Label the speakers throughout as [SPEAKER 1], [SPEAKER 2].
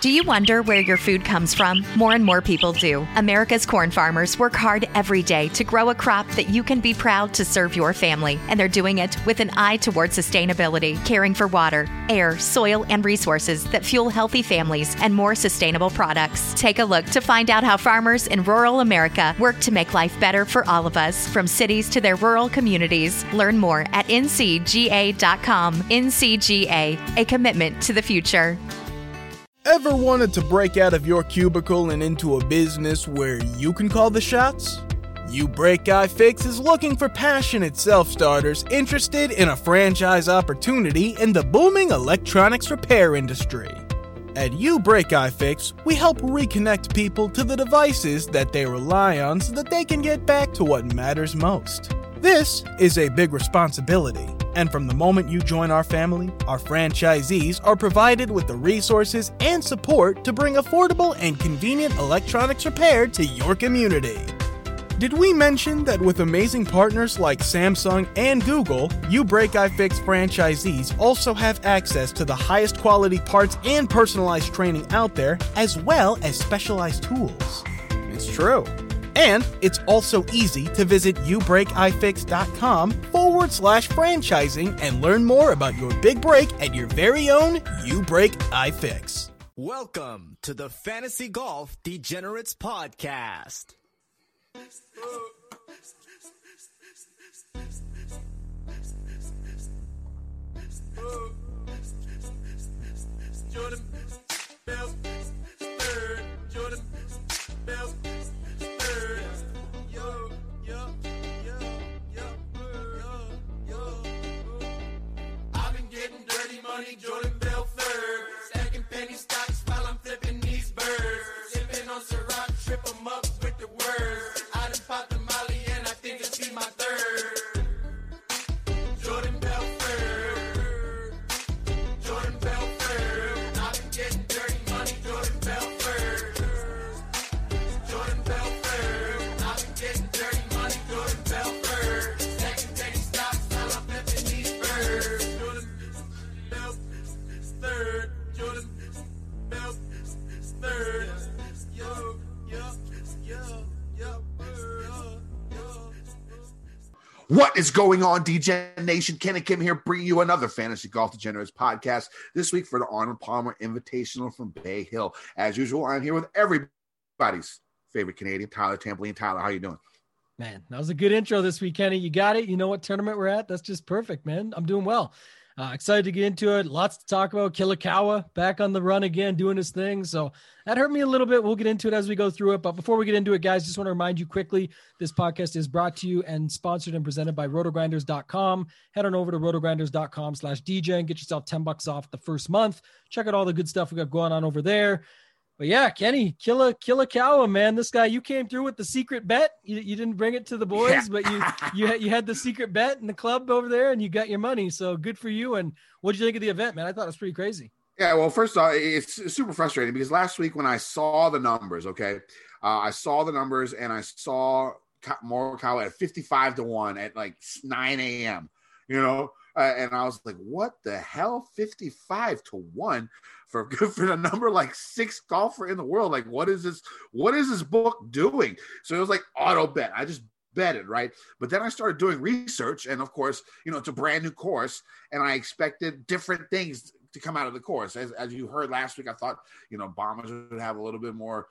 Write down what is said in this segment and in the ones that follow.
[SPEAKER 1] Do you wonder where your food comes from? More and more people do. America's corn farmers work hard every day to grow a crop that you can be proud to serve your family. And they're doing it with an eye toward sustainability, caring for water, air, soil, and resources that fuel healthy families and more sustainable products. Take a look to find out how farmers in rural America work to make life better for all of us, from cities to their rural communities. Learn more at ncga.com. NCGA, a commitment to the future.
[SPEAKER 2] Ever wanted to break out of your cubicle and into a business where you can call the shots? YouBreakIFix is looking for passionate self-starters interested in a franchise opportunity in the booming electronics repair industry. At YouBreakIFix, we help reconnect people to the devices that they rely on so that they can get back to what matters most. This is a big responsibility, and from the moment you join our family, our franchisees are provided with the resources and support to bring affordable and convenient electronics repair to your community. Did we mention that with amazing partners like Samsung and Google, YouBreakIFix franchisees also have access to the highest quality parts and personalized training out there, as well as specialized tools? It's true. And it's also easy to visit YouBreakIFix.com/franchising and learn more about your big break at your very own YouBreakIFix.
[SPEAKER 3] Welcome to the Fantasy Golf Degenerates Podcast.
[SPEAKER 4] Jordan Bell, third. Jordan Bell, third. Yo. I've been getting dirty money, Jordan Bell, third. Stacking penny stocks while I'm flipping these birds. Sipping on Ciroc, trip 'em up with the words. I done popped the molly and I think it's be my third. Jordan Bell, third. Jordan Bell, third. I've been getting dirty money, Jordan Bell, third. Jordan Bell, third. I've been getting dirty money, Jordan Bell, third. Stacking penny stocks while I'm flipping these birds. Jordan Bell, third. Jordan Bell, third. Yo.
[SPEAKER 5] What is going on, DJ Nation? Ken and Kim here, bringing you another Fantasy Golf Degenerates podcast this week for the Arnold Palmer Invitational from Bay Hill. As usual, I'm here with everybody's favorite Canadian, Tyler Tamplin. Tyler, how you doing?
[SPEAKER 6] Man, that was a good intro this week, Kenny. You got it. You know what tournament we're at? That's just perfect, man. I'm doing well. Excited to get into it. Lots to talk about. Kilikawa back on the run again, doing his thing. So that hurt me a little bit. We'll get into it as we go through it. But before we get into it, guys, just want to remind you quickly, this podcast is brought to you and sponsored and presented by rotogrinders.com. Head on over to rotogrinders.com/DJ and get yourself $10 off the first month. Check out all the good stuff we got going on over there. But yeah, Kenny, Kilikawa, man, this guy, you came through with the secret bet. You didn't bring it to the boys, but you had the secret bet in the club over there and you got your money. So good for you. And what'd you think of the event, man? I thought it was pretty crazy.
[SPEAKER 5] Yeah, well, first off, it's super frustrating because last week when I saw the numbers, I saw the numbers and I saw Morikawa at 55-1 at like 9 a.m., and I was like, what the hell? 55-1 for the number like 6 golfer in the world. Like, what is this book doing? So it was like auto bet. I just bet it, right? But then I started doing research, and of course, it's a brand new course, and I expected different things to come out of the course. As you heard last week, I thought, bombers would have a little bit more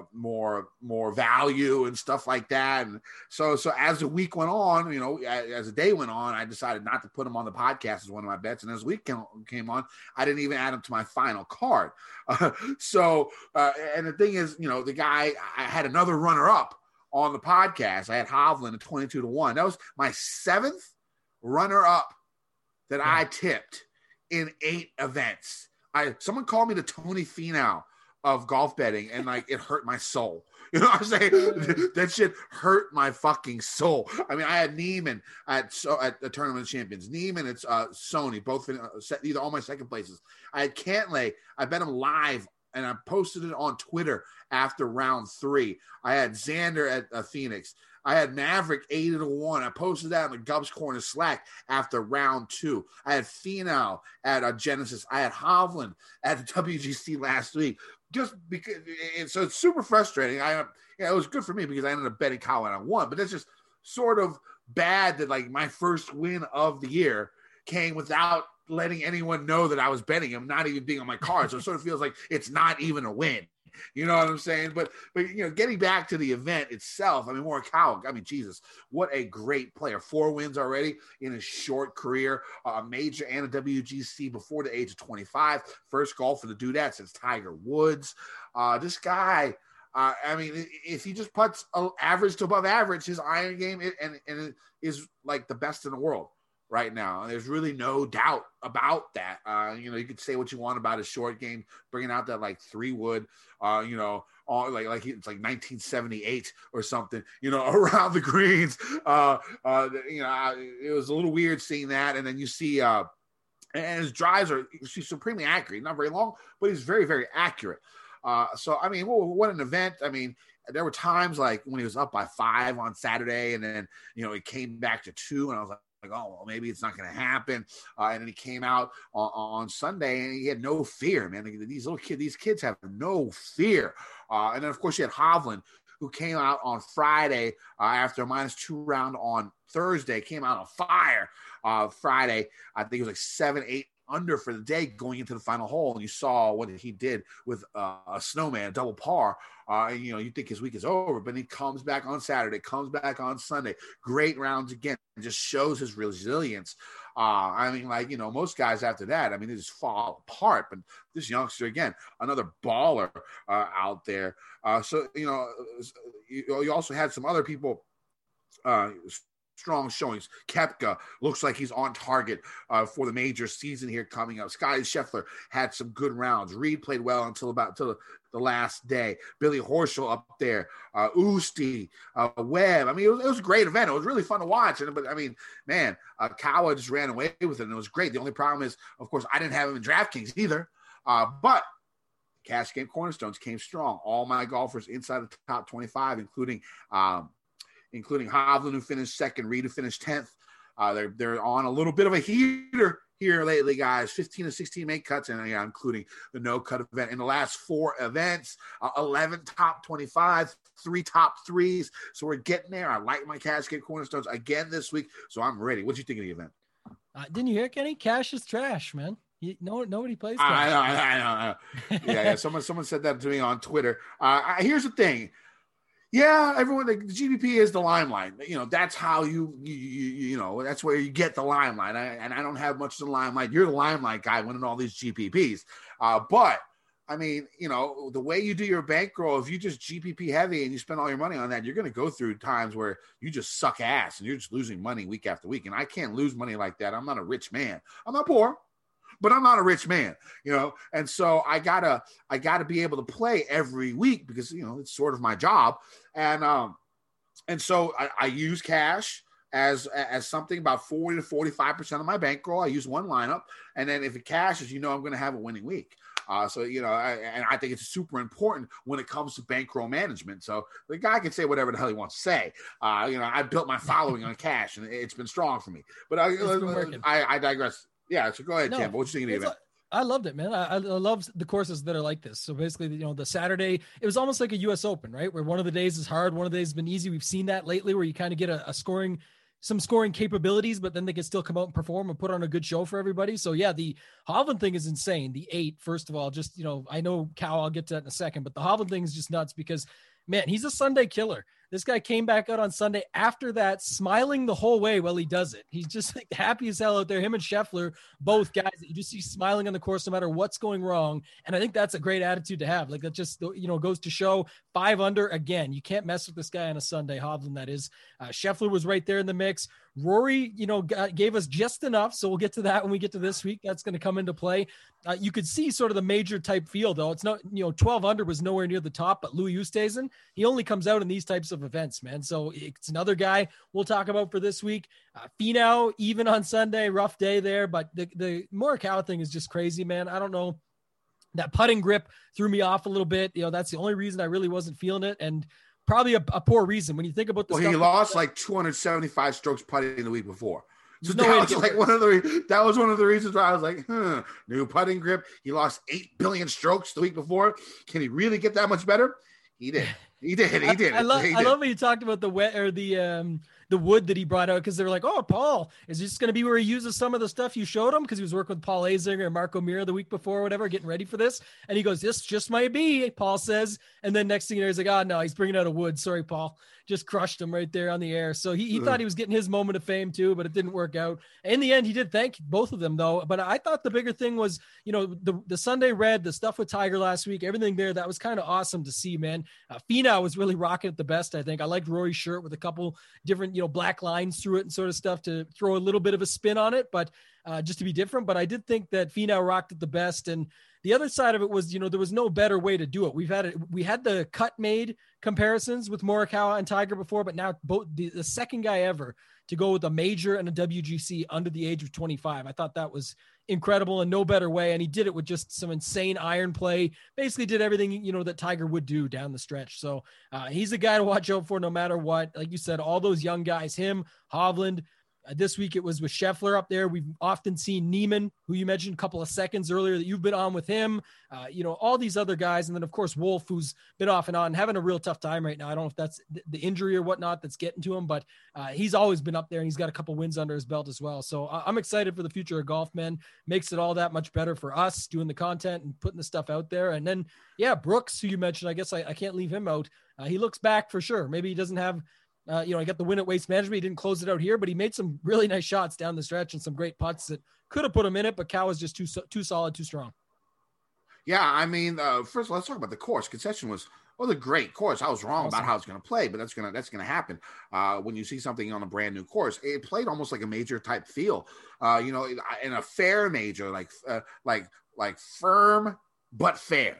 [SPEAKER 5] value and stuff like that. And so as the week went on, as the day went on, I decided not to put them on the podcast as one of my bets. And as the week came on, I didn't even add them to my final card. And the thing is, the guy, I had another runner up on the podcast. I had Hovland at 22-1. That was my 7th runner up that I tipped in 8 events. Someone called me the Tony Finau of golf betting, and like it hurt my soul. You know what I'm saying? That shit hurt my fucking soul. I mean, I had Neiman at the Tournament of Champions. Neiman, it's Sony, both either all my second places. I had Cantlay. I bet him live, and I posted it on Twitter after round 3. I had Xander at Phoenix. I had Maverick 8-1. I posted that on the Gubs Corner Slack after round 2. I had Finau at Genesis. I had Hovland at the WGC last week. Just because, and so it's super frustrating. It was good for me because I ended up betting Kyle and I won, but it's just sort of bad that like my first win of the year came without letting anyone know that I was betting him, not even being on my card. So it sort of feels like it's not even a win. You know what I'm saying? But getting back to the event itself, I mean, Morikawa, Jesus, what a great player. 4 wins already in his short career, a major and a WGC before the age of 25. First golf for the Dudette since Tiger Woods. This guy, if he just puts average to above average, his iron game and it is like the best in the world right now. And there's really no doubt about that. You could say what you want about his short game, bringing out that like 3-wood, like it's like 1978 or something, around the greens. It was a little weird seeing that. And then you see, and his drives are supremely accurate, not very long, but he's very, very accurate. What an event. I mean, there were times like when he was up by 5 on Saturday and then, it came back to 2 and I was like, oh, well, maybe it's not going to happen. And then he came out on Sunday and he had no fear, man. These kids have no fear. And then, of course, you had Hovland, who came out on Friday after a -2 round on Thursday, came out on fire Friday. I think it was like 7-8 under for the day going into the final hole. And you saw what he did with a snowman, double par. You think his week is over, but he comes back on Saturday, comes back on Sunday. Great rounds again. Just shows his resilience. Most guys after that, they just fall apart. But this youngster, again, another baller out there. You also had some other people strong showings. Koepka looks like he's on target for the major season here coming up. Scottie Scheffler had some good rounds. Reed played well until the last day. Billy Horschel up there. Usti, Webb. It was a great event. It was really fun to watch. But Kawa just ran away with it, and it was great. The only problem is, of course, I didn't have him in DraftKings either. But Cash Game Cornerstones came strong. All my golfers inside the top 25, including Hovland, who finished second, Reed, who finished 10th. They're on a little bit of a heater here lately, guys. 15 to 16 make cuts, and including the no-cut event. In the last 4 events, 11 top 25, 3 top 3s. So we're getting there. I like my Cash Game Cornerstones again this week, so I'm ready. What do you think of the event?
[SPEAKER 6] Didn't you hear, Kenny? Cash is trash, man. Nobody plays Cash.
[SPEAKER 5] I know. Yeah. Someone said that to me on Twitter. Here's the thing. Yeah, everyone, the GPP is the limelight. That's how that's where you get the limelight. And I don't have much of the limelight. You're the limelight guy winning all these GPPs. But the way you do your bankroll, if you just GPP heavy and you spend all your money on that, you're going to go through times where you just suck ass and you're just losing money week after week. And I can't lose money like that. I'm not a rich man. I'm not poor, but I'm not a rich man, and so I gotta be able to play every week because, it's sort of my job. And so I use cash as something about 40 to 45% of my bankroll. I use one lineup. And then if it cashes, I'm going to have a winning week. I think it's super important when it comes to bankroll management. So the guy can say whatever the hell he wants to say. I built my following on cash and it's been strong for me, but I digress. Yeah, so go ahead, Tim. What you think of the event?
[SPEAKER 6] I loved it, man. I love the courses that are like this. So basically, the Saturday, it was almost like a U.S. Open, right? Where one of the days is hard, one of the days has been easy. We've seen that lately where you kind of get some scoring capabilities, but then they can still come out and perform and put on a good show for everybody. So yeah, the Hovland thing is insane. The 8, first of all, just, I know Cal, I'll get to that in a second, but the Hovland thing is just nuts because, man, he's a Sunday killer. This guy came back out on Sunday after that, smiling the whole way while he does it. He's just like happy as hell out there. Him and Scheffler, both guys that you just see smiling on the course no matter what's going wrong. And I think that's a great attitude to have. Like that just, goes to show 5 under again. You can't mess with this guy on a Sunday. Hovland, that is. Scheffler was right there in the mix. Rory, gave us just enough. So we'll get to that when we get to this week. That's going to come into play. You could see sort of the major type field, though. It's not, 12 under was nowhere near the top, but Louis Oosthuizen, he only comes out in these types of events, man. So it's another guy we'll talk about for this week. Finau, even on Sunday, rough day there, but the Morikawa thing is just crazy, man. I don't know. That putting grip threw me off a little bit. That's the only reason I really wasn't feeling it. probably a poor reason when you think about the
[SPEAKER 5] stuff. Well, he lost like 275 strokes putting the week before. So that was like that was one of the reasons why I was like, new putting grip. He lost 8 billion strokes the week before. Can he really get that much better? He did. He did.
[SPEAKER 6] I love when you talked about the wet or the wood that he brought out, because they were like, oh, Paul, is this going to be where he uses some of the stuff you showed him? Because he was working with Paul Azinger and Marco Mira the week before or whatever, getting ready for this. And he goes, this just might be, Paul says. And then next thing you know, he's like, oh, no, he's bringing out a wood. Sorry, Paul. Just crushed him right there on the air. So he thought he was getting his moment of fame too, but it didn't work out. In the end, he did thank both of them though. But I thought the bigger thing was, the Sunday Red, the stuff with Tiger last week, everything there, that was kind of awesome to see, man. Finau was really rocking it the best, I think. I liked Rory's shirt with a couple different, black lines through it and sort of stuff to throw a little bit of a spin on it, but just to be different. But I did think that Finau rocked it the best. And the other side of it was, there was no better way to do it. We had the cut made comparisons with Morikawa and Tiger before, but now both the second guy ever to go with a major and a WGC under the age of 25. I thought that was incredible and no better way. And he did it with just some insane iron play, basically did everything, that Tiger would do down the stretch. So he's a guy to watch out for no matter what. Like you said, all those young guys, him, Hovland. This week it was with Scheffler up there. We've often seen Neiman, who you mentioned a couple of seconds earlier that you've been on with him, all these other guys. And then of course, Wolf, who's been off and on, having a real tough time right now. I don't know if that's the injury or whatnot that's getting to him, but he's always been up there and he's got a couple wins under his belt as well. So I'm excited for the future of golf, man. Makes it all that much better for us doing the content and putting the stuff out there. And then, Brooks, who you mentioned, I guess I can't leave him out. He looks back for sure. Maybe he doesn't have, he got the win at Waste Management. He didn't close it out here, but he made some really nice shots down the stretch and some great putts that could have put him in it, but Cal was just too solid, too strong.
[SPEAKER 5] Yeah, I mean, first of all, let's talk about the course. Concession was a great course. I was wrong about how it's going to play, but that's going to happen when you see something on a brand new course. It played almost like a major type feel, in a fair major, like firm but fair.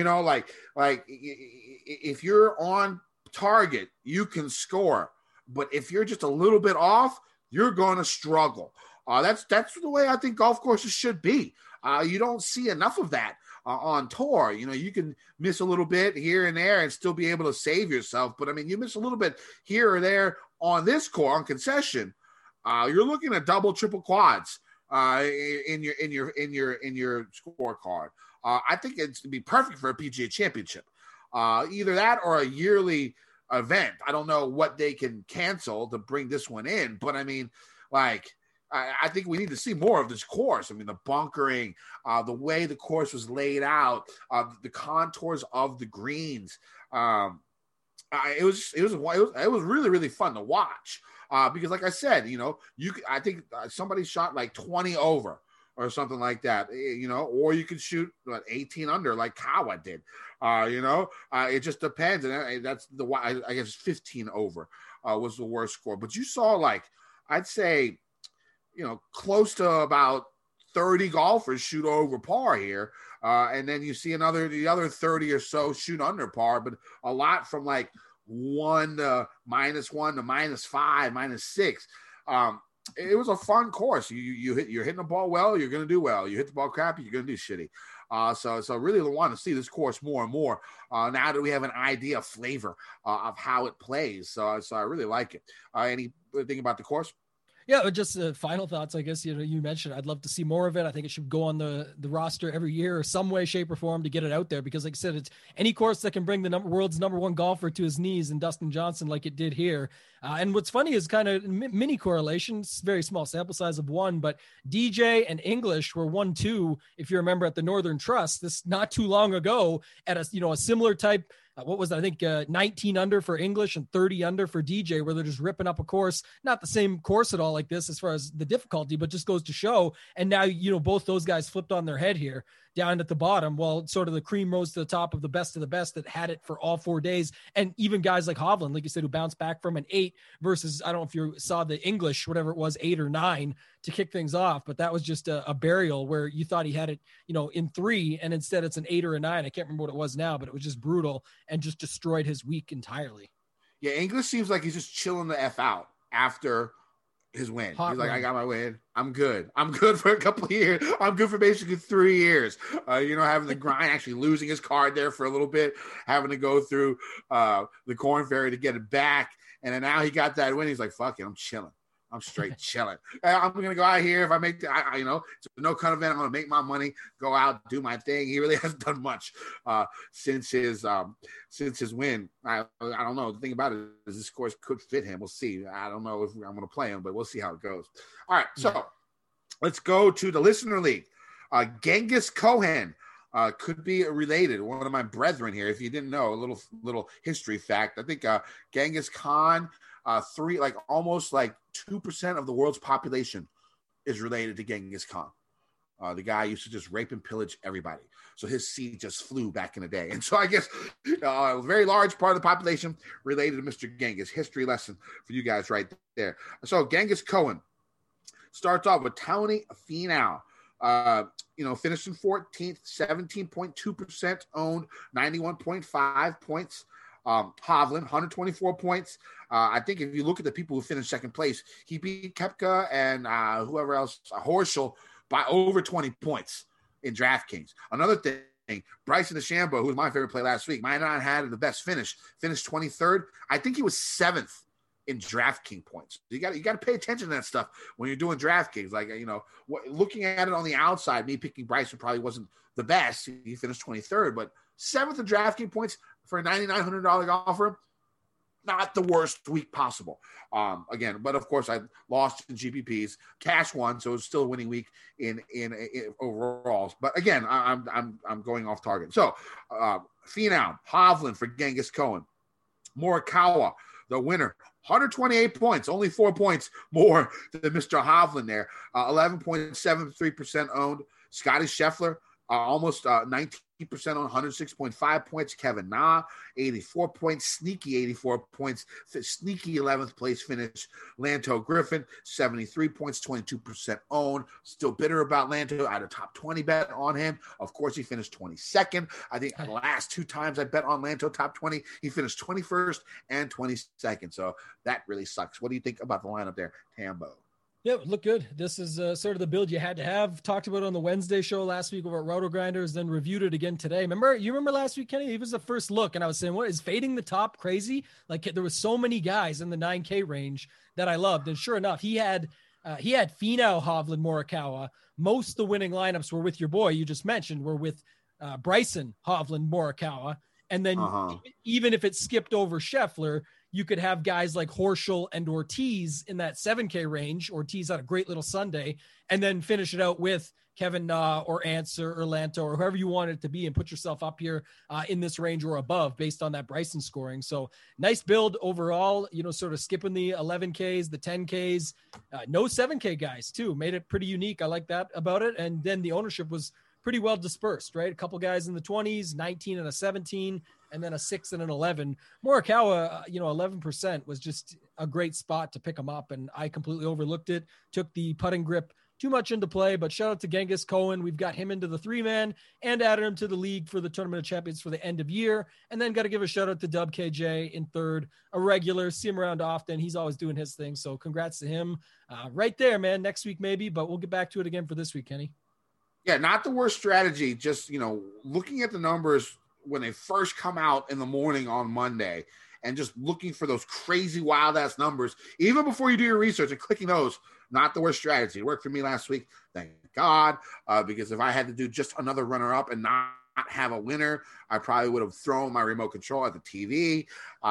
[SPEAKER 5] If you're on target, you can score, but if you're just a little bit off, you're going to struggle. That's the way I think golf courses should be. You don't see enough of that on tour. You can miss a little bit here and there and still be able to save yourself, but I mean, you miss a little bit here or there on this course on concession. You're looking at double, triple quads in your scorecard. I think it's to be perfect for a PGA Championship. Either that or a yearly event. I don't know what they can cancel to bring this one in, but I mean, I think we need to see more of this course. I mean, the bunkering, the way the course was laid out, the contours of the greens. It was really, really fun to watch because, like I said, I think somebody shot like 20 over or something like that, or you could shoot 18 under like Kawa did. It just depends. And that's I guess 15 over was the worst score. But you saw I'd say, close to about 30 golfers shoot over par here. And then you see the other 30 or so shoot under par, but a lot from like -1 to -1 to -5, -6. It was a fun course. You're hitting the ball well, you're going to do well. You hit the ball crappy, you're going to do shitty. So I really want to see this course more and more now that we have an idea, flavor of how it plays. So I really like it. Anything about the course?
[SPEAKER 6] Yeah, just final thoughts, I guess. You mentioned I'd love to see more of it. I think it should go on the roster every year or some way, shape, or form to get it out there. Because, like I said, it's any course that can bring the world's number one golfer to his knees and Dustin Johnson, like it did here. And what's funny is kind of mini correlations, very small sample size of one, but DJ and English were 1-2, if you remember, at the Northern Trust this not too long ago at a similar type. What was that? I think 19 under for English and 30 under for DJ, where they're just ripping up a course, not the same course at all like this as far as the difficulty, but just goes to show. And now, both those guys flipped on their head here down at the bottom. Well, sort of the cream rose to the top of the best that had it for all 4 days. And even guys like Hovland, like you said, who bounced back from an 8 versus, I don't know if you saw the English, whatever it was, 8 or 9 to kick things off, but that was just a burial where you thought he had it, in 3, and instead it's an 8 or a 9. I can't remember what it was now, but it was just brutal and just destroyed his week entirely.
[SPEAKER 5] Yeah, English seems like he's just chilling the F out after his win.
[SPEAKER 6] Hot
[SPEAKER 5] He's like,
[SPEAKER 6] run.
[SPEAKER 5] I got my win. I'm good. I'm good for a couple of years. I'm good for basically 3 years. Having the grind, actually losing his card there for a little bit, having to go through the Corn Ferry to get it back. And then now he got that win. He's like, fuck it, I'm chilling. I'm straight chilling. I'm going to go out here. If I make it's a no cut event, I'm going to make my money, go out, do my thing. He really hasn't done much since his win. I don't know. The thing about it is this course could fit him. We'll see. I don't know if I'm going to play him, but we'll see how it goes. All right. So let's go to the Listener League. Genghis Cohen could be related. One of my brethren here. If you didn't know, a little history fact. I think Genghis Khan, almost 2% of the world's population is related to Genghis Khan. The guy used to just rape and pillage everybody. So his seed just flew back in the day. And so I guess a very large part of the population related to Mr. Genghis. History lesson for you guys right there. So Genghis Cohen starts off with Tony Finau. Finished in 14th, 17.2% owned, 91.5 points. Hovland, 124 points. I think if you look at the people who finished second place, he beat Koepka and whoever else, Horschel, by over 20 points in DraftKings. Another thing, Bryson DeChambeau, who was my favorite play last week, might not have had the best finish, finished 23rd. I think he was 7th in DraftKings points. You got to pay attention to that stuff when you're doing DraftKings. Looking at it on the outside, me picking Bryson probably wasn't the best. He finished 23rd, but 7th in DraftKings points for a $9,900 golfer, not the worst week possible. But of course I lost in GPPs. Cash won, so it's still a winning week in overalls. But again, I'm going off target. So Finau, Hovland for Genghis Cohen, Morikawa, the winner, 128 points, only 4 points more than Mr. Hovland there. 11.73% owned. Scotty Scheffler, almost 19% on 106.5 points. Kevin Na, 84 points, sneaky 84 points, sneaky 11th place finish. Lanto Griffin, 73 points, 22% owned. Still bitter about Lanto. I had a top 20 bet on him. Of course, he finished 22nd. I think the last 2 times I bet on Lanto top 20, he finished 21st and 22nd. So that really sucks. What do you think about the lineup there, Tambo?
[SPEAKER 6] Yeah, look good. This is sort of the build you had to have. Talked about it on the Wednesday show last week over at Roto Grinders, then reviewed it again today. Remember last week, Kenny? It was the first look, and I was saying, what is fading the top crazy? Like there was so many guys in the 9K range that I loved, and sure enough, he had Finau, Hovland, Morikawa. Most of the winning lineups were with your boy you just mentioned. Were with Bryson, Hovland, Morikawa, and then even if it skipped over Scheffler, you could have guys like Horschel and Ortiz in that 7K range. Ortiz had a great little Sunday, and then finish it out with Kevin Na or Answer or Lanto or whoever you want it to be, and put yourself up here in this range or above based on that Bryson scoring. So nice build overall, sort of skipping the 11Ks, the 10Ks, no 7K guys too. Made it pretty unique. I like that about it. And then the ownership was pretty well dispersed, right? A couple guys in the 20s, 19 and a 17, and then a 6 and an 11. Morikawa, 11% was just a great spot to pick him up, and I completely overlooked it. Took the putting grip too much into play, but shout out to Genghis Cohen. We've got him into the 3-man and added him to the league for the Tournament of Champions for the end of year. And then got to give a shout out to Dub KJ in third, a regular, see him around often. He's always doing his thing. So congrats to him right there, man. Next week, maybe, but we'll get back to it again for this week, Kenny.
[SPEAKER 5] Yeah, not the worst strategy. Just, looking at the numbers when they first come out in the morning on Monday and just looking for those crazy wild ass numbers, even before you do your research and clicking those, not the worst strategy. It worked for me last week. Thank God. Because if I had to do just another runner up and not have a winner, I probably would have thrown my remote control at the TV.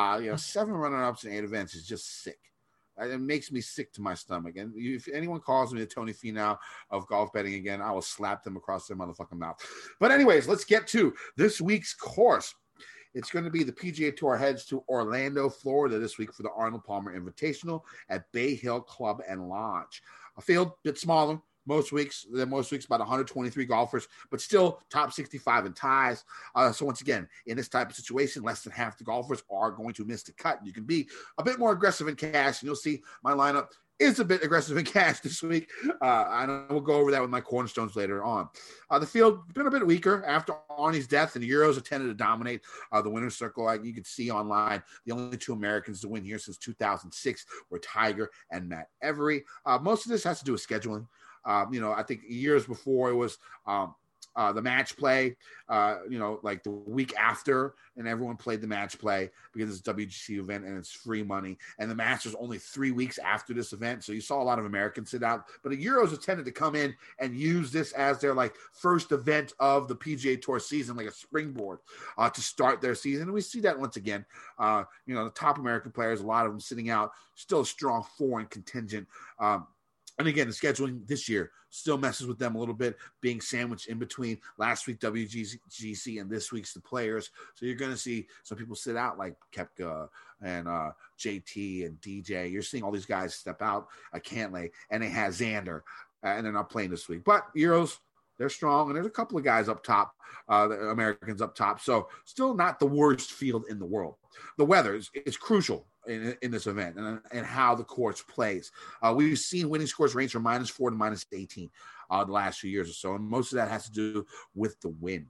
[SPEAKER 5] 7 runner ups in 8 events is just sick. It makes me sick to my stomach. And if anyone calls me the Tony Finau of golf betting again, I will slap them across their motherfucking mouth. But anyways, let's get to this week's course. It's going to be the PGA Tour heads to Orlando, Florida this week for the Arnold Palmer Invitational at Bay Hill Club and Lodge. A field a bit smaller. Most weeks, about 123 golfers, but still top 65 in ties. So once again, in this type of situation, less than half the golfers are going to miss the cut. You can be a bit more aggressive in cash, and you'll see my lineup is a bit aggressive in cash this week. And we'll go over that with my cornerstones later on. The field been a bit weaker after Arnie's death, and the Euros have tended to dominate the winner's circle. Like you can see online, the only two Americans to win here since 2006 were Tiger and Matt Every. Most of this has to do with scheduling. I think years before it was the match play, like the week after, and everyone played the match play because it's a WGC event and it's free money. And the Masters only 3 weeks after this event. So you saw a lot of Americans sit out. But the Euros have tended to come in and use this as their like first event of the PGA Tour season, like a springboard to start their season. And we see that once again. The top American players, a lot of them sitting out, still a strong foreign contingent. And again, the scheduling this year still messes with them a little bit, being sandwiched in between last week WGC and this week's the Players. So you're going to see some people sit out like Koepka and JT and DJ. You're seeing all these guys step out. Cantlay, and they have Xander, and they're not playing this week. But Euros, they're strong, and there's a couple of guys up top, the Americans up top. So still not the worst field in the world. The weather is crucial in this event and how the course plays. We've seen winning scores range from -4 to -18 the last few years or so, and most of that has to do with the wind.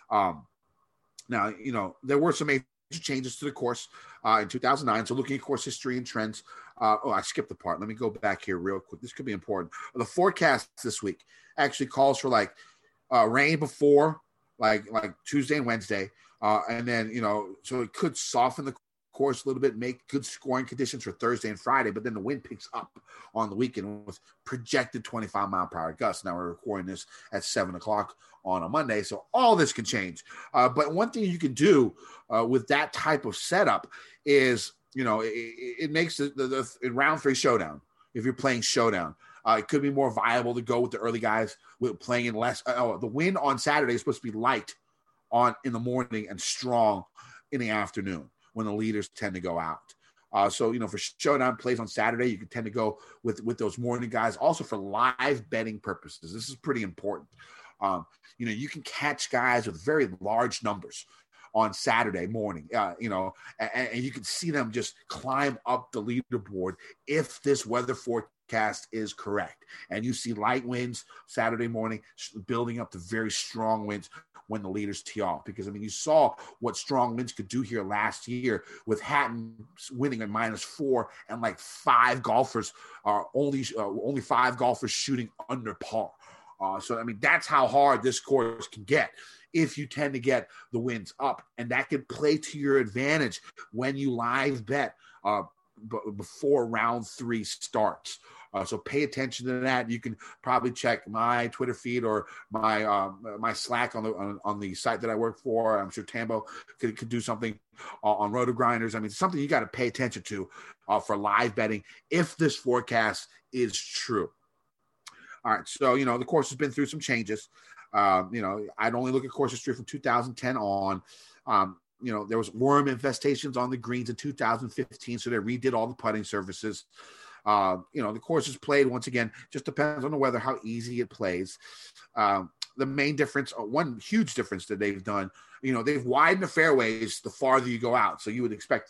[SPEAKER 5] Now, there were some major changes to the course in 2009. So looking at course history and trends. I skipped the part. Let me go back here real quick. This could be important. The forecast this week actually calls for rain before like Tuesday and Wednesday. And then, so it could soften the course a little bit, make good scoring conditions for Thursday and Friday, but then the wind picks up on the weekend with projected 25-mile-per-hour gusts. Now we're recording this at 7 o'clock on a Monday, so all this can change. But one thing you can do with that type of setup is, it makes the round 3 showdown. If you're playing showdown, it could be more viable to go with the early guys with playing in less. The wind on Saturday is supposed to be light in the morning and strong in the afternoon, when the leaders tend to go out. So for showdown plays on Saturday, you can tend to go with those morning guys. Also for live betting purposes, this is pretty important. You can catch guys with very large numbers on Saturday morning, and you can see them just climb up the leaderboard if this weather forecast is correct. And you see light winds Saturday morning building up to very strong winds when the leaders tee off. Because, you saw what strong winds could do here last year with Hatton winning at -4 and like 5 golfers only 5 golfers shooting under par. So that's how hard this course can get if you tend to get the winds up. And that can play to your advantage when you live bet before round 3 starts. So pay attention to that. You can probably check my Twitter feed or my Slack on the site that I work for. I'm sure Tambo could do something on Roto Grinders. Something you got to pay attention to for live betting if this forecast is true. All right, so the course has been through some changes. I'd only look at course history from 2010 on. There was worm infestations on the greens in 2015, so they redid all the putting surfaces. The course is played once again, just depends on the weather, how easy it plays. The main difference, one huge difference that they've done, they've widened the fairways the farther you go out. So you would expect,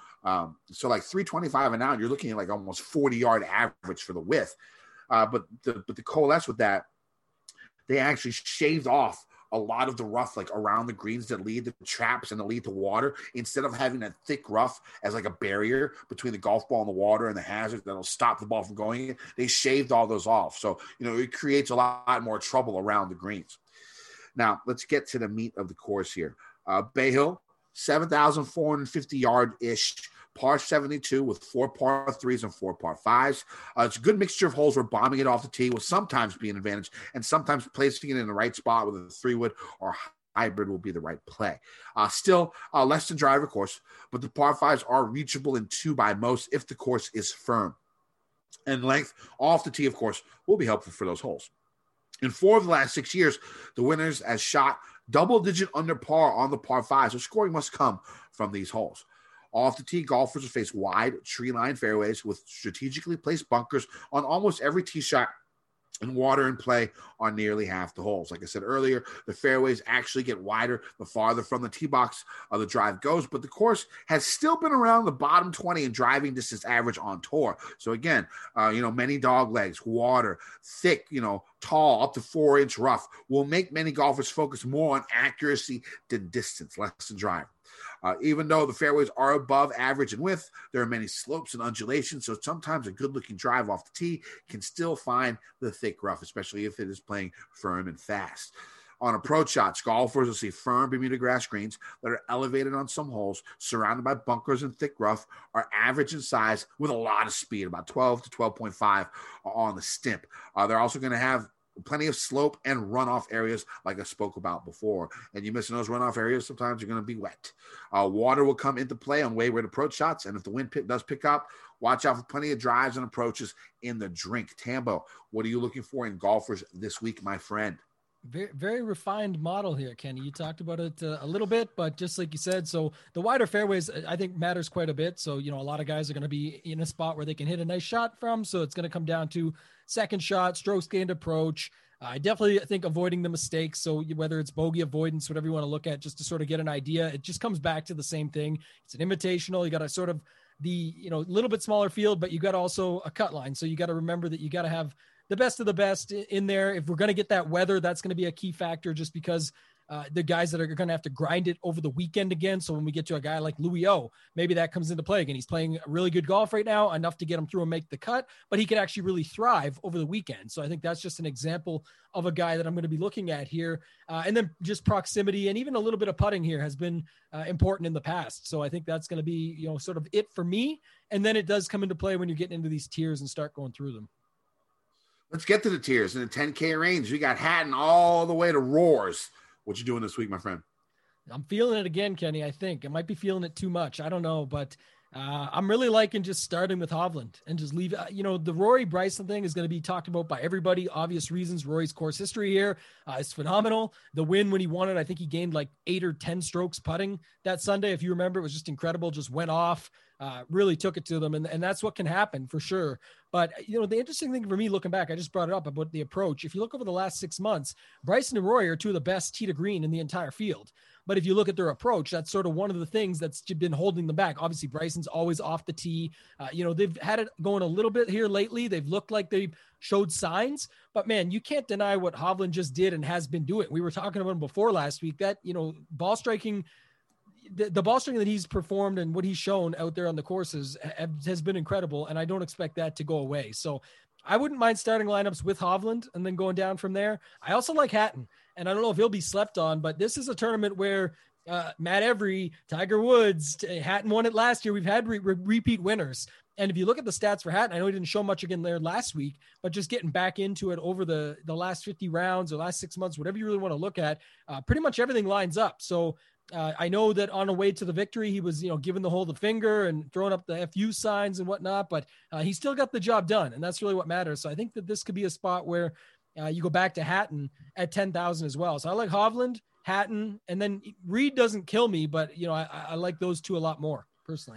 [SPEAKER 5] so like 325 and out, you're looking at like almost 40-yard average for the width. But to coalesce with that, they actually shaved off a lot of the rough, like around the greens that lead to traps and that lead to water, instead of having that thick rough as like a barrier between the golf ball and the water and the hazard that'll stop the ball from going in. They shaved all those off. So, it creates a lot more trouble around the greens. Now, let's get to the meat of the course here. Bay Hill, 7,450 yard-ish, par 72 with 4 par 3s and 4 par 5s. It's a good mixture of holes where bombing it off the tee will sometimes be an advantage, and sometimes placing it in the right spot with a 3-wood or hybrid will be the right play. Still, less than driver course, but the par 5s are reachable in 2 by most if the course is firm. And length off the tee, of course, will be helpful for those holes. In 4 of the last 6 years, the winners has shot double-digit under par on the par 5s, so scoring must come from these holes. Off the tee, golfers will face wide tree-lined fairways with strategically placed bunkers on almost every tee shot and water in play on nearly half the holes. Like I said earlier, the fairways actually get wider the farther from the tee box the drive goes, but the course has still been around the bottom 20 in driving distance average on tour. So again, many dog legs, water, thick, tall, up to 4-inch rough will make many golfers focus more on accuracy than distance, less than drive. Even though the fairways are above average in width, there are many slopes and undulations, so sometimes a good-looking drive off the tee can still find the thick rough, especially if it is playing firm and fast. On approach shots, golfers will see firm Bermuda grass greens that are elevated on some holes, surrounded by bunkers and thick rough, are average in size with a lot of speed, about 12 to 12.5 on the stimp. They're also going to have plenty of slope and runoff areas like I spoke about before. And you miss in those runoff areas, sometimes you're going to be wet. Water will come into play on wayward approach shots. And if the wind does pick up, watch out for plenty of drives and approaches in the drink. Tambo, what are you looking for in golfers this week, my friend?
[SPEAKER 6] Very, very refined model here, Kenny. You talked about it a little bit, but just like you said, so the wider fairways, I think, matters quite a bit. So, a lot of guys are going to be in a spot where they can hit a nice shot from. So it's going to come down to second shot, strokes gained approach. I definitely think avoiding the mistakes. So whether it's bogey avoidance, whatever you want to look at, just to sort of get an idea, it just comes back to the same thing. It's an invitational. You got to sort of little bit smaller field, but you got also a cut line. So you got to remember that you got to have the best of the best in there. If we're going to get that weather, that's going to be a key factor, just because the guys that are going to have to grind it over the weekend again. So when we get to a guy like Louis O, maybe that comes into play again. He's playing really good golf right now, enough to get him through and make the cut, but he could actually really thrive over the weekend. So I think that's just an example of a guy that I'm going to be looking at here. And then just proximity and even a little bit of putting here has been important in the past. So I think that's going to be, sort of it for me. And then it does come into play when you're getting into these tiers and start going through them.
[SPEAKER 5] Let's get to the tiers. In the 10K range, we got Hatton all the way to Roars. What you doing this week, my friend?
[SPEAKER 6] I'm feeling it again, Kenny. I think I might be feeling it too much. I don't know, but I'm really liking just starting with Hovland and just leave. The Rory Bryson thing is going to be talked about by everybody. Obvious reasons. Rory's course history here is phenomenal. The win when he won it, I think he gained like 8 or 10 strokes putting that Sunday. If you remember, it was just incredible. Just went off. Really took it to them. And that's what can happen for sure. But, the interesting thing for me looking back, I just brought it up about the approach. If you look over the last 6 months, Bryson and Rory are two of the best tee to green in the entire field. But if you look at their approach, that's sort of one of the things that's been holding them back. Obviously, Bryson's always off the tee. They've had it going a little bit here lately. They've looked like they showed signs. But, man, you can't deny what Hovland just did and has been doing. We were talking about him before last week. That, ball striking – the ball striking that he's performed and what he's shown out there on the courses has been incredible. And I don't expect that to go away. So I wouldn't mind starting lineups with Hovland and then going down from there. I also like Hatton, and I don't know if he'll be slept on, but this is a tournament where Matt Every, Tiger Woods, Hatton won it last year. We've had repeat winners. And if you look at the stats for Hatton, I know he didn't show much again there last week, but just getting back into it over the last 50 rounds or last 6 months, whatever you really want to look at, pretty much everything lines up. So I know that on the way to the victory, he was, giving the hole the finger and throwing up the FU signs and whatnot, but he still got the job done. And that's really what matters. So I think that this could be a spot where you go back to Hatton at 10,000 as well. So I like Hovland, Hatton, and then Reed doesn't kill me, but I like those two a lot more personally.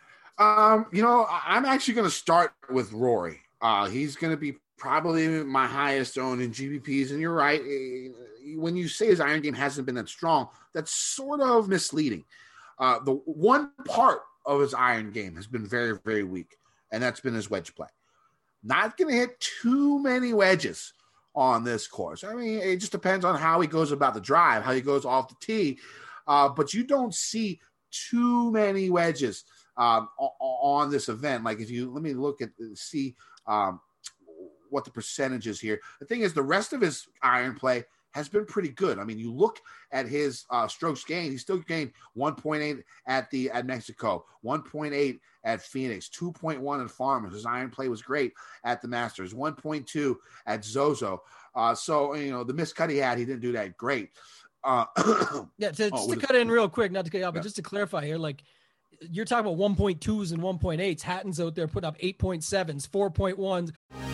[SPEAKER 5] I'm actually going to start with Rory. He's going to be probably my highest owned in GPPs. And you're right. When you say his iron game hasn't been that strong, that's sort of misleading. The one part of his iron game has been very, very weak, and that's been his wedge play. Not going to hit too many wedges on this course. I mean, it just depends on how he goes about the drive, how he goes off the tee. But you don't see too many wedges on this event. Like let me look at see what the percentage is here. The thing is, the rest of his iron play has been pretty good. I mean, you look at his strokes gained, he still gained 1.8 at Mexico, 1.8 at Phoenix, 2.1 at Farmers. His iron play was great at the Masters, 1.2 at Zozo. So, the miscut he had, he didn't do that great.
[SPEAKER 6] Just to cut in real quick, not to cut you off, but just to clarify here, like, you're talking about 1.2s and 1.8s. Hatton's out there putting up 8.7s, 4.1s.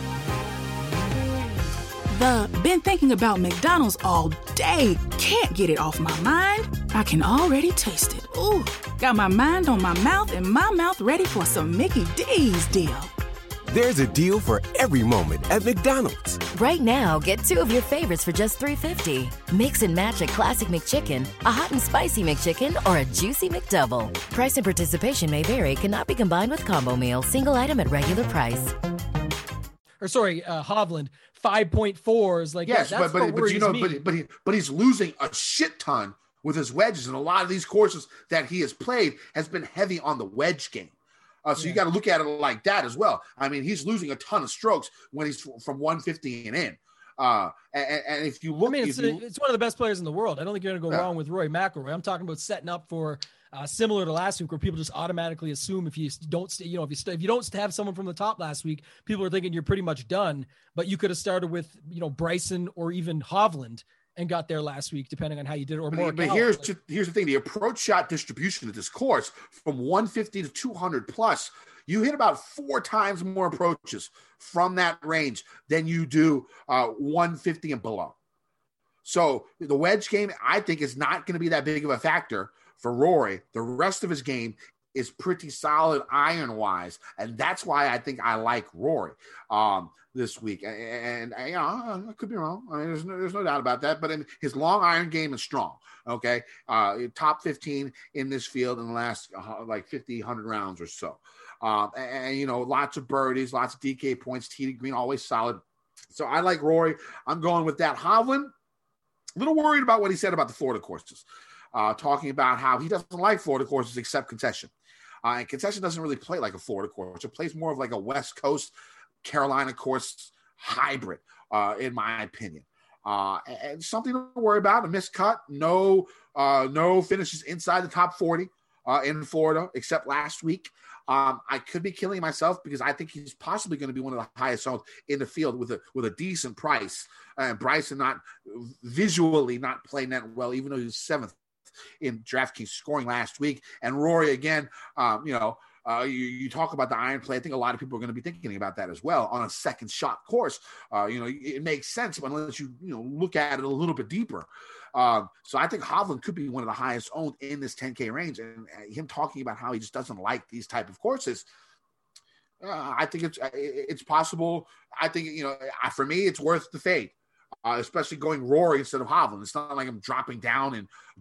[SPEAKER 7] Been thinking about McDonald's all day. Can't get it off my mind. I can already taste it. Ooh, got my mind on my mouth and my mouth ready for some Mickey D's deal.
[SPEAKER 8] There's a deal for every moment at McDonald's.
[SPEAKER 9] Right now, get 2 of your favorites for just $3.50. Mix and match a classic McChicken, a hot and spicy McChicken, or a juicy McDouble. Price and participation may vary. Cannot be combined with combo meal. Single item at regular price.
[SPEAKER 6] Hovland 5.4 is like,
[SPEAKER 5] yes,
[SPEAKER 6] that's
[SPEAKER 5] but he's losing a shit ton with his wedges, and a lot of these courses that he has played has been heavy on the wedge game. You got to look at it like that as well. I mean, he's losing a ton of strokes when he's from 150 and in. And if you look,
[SPEAKER 6] it's one of the best players in the world. I don't think you're going to go wrong with Rory McIlroy. I'm talking about setting up for similar to last week, where people just automatically assume if you don't have someone from the top last week, people are thinking you're pretty much done. But you could have started with Bryson or even Hovland and got there last week, depending on how you did it. Or more.
[SPEAKER 5] But here's the thing: the approach shot distribution at this course from 150 to 200 plus, you hit about 4 times more approaches from that range than you do 150 and below. So the wedge game, I think, is not going to be that big of a factor for Rory. The rest of his game is pretty solid iron-wise, and that's why I think I like Rory this week. And I could be wrong. I mean, there's no doubt about that. But his long iron game is strong. Okay, top 15 in this field in the last 50, 100 rounds or so. Lots of birdies, lots of DK points, tee to green, always solid. So I like Rory. I'm going with that. Hovland, a little worried about what he said about the Florida courses, talking about how he doesn't like Florida courses except concession. And concession doesn't really play like a Florida course. It plays more of like a West Coast Carolina course hybrid, in my opinion. And something to worry about, a miscut, no finishes inside the top 40 in Florida, except last week. I could be killing myself because I think he's possibly going to be one of the highest owned in the field with a decent price. Bryson not playing that well, even though he was 7th in DraftKings scoring last week. And Rory, again, you talk about the iron play. I think a lot of people are going to be thinking about that as well on a second shot course. It makes sense unless you look at it a little bit deeper. So I think Hovland could be one of the highest owned in this 10K range, and him talking about how he just doesn't like these type of courses. I think it's possible. I think, for me, it's worth the fade. Especially going Rory instead of Hovland. It's not like I'm dropping down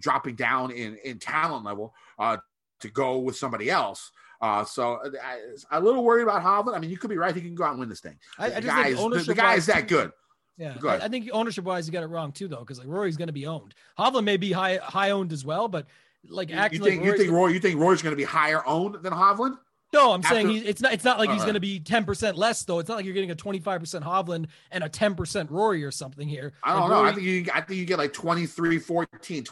[SPEAKER 5] in talent level to go with somebody else. So I'm a little worried about Hovland. I mean, you could be right. He can go out and win this thing. The guy is that good.
[SPEAKER 6] Yeah, I think ownership-wise, you got it wrong too, though, because Rory's going to be owned. Hovland may be high owned as well, but you think Rory's going to be higher owned than Hovland? No, I'm saying it's not like he's going to be 10% less, though. It's not like you're getting a 25% Hovland and a 10% Rory or something here.
[SPEAKER 5] I don't know. I think you get like 23-14,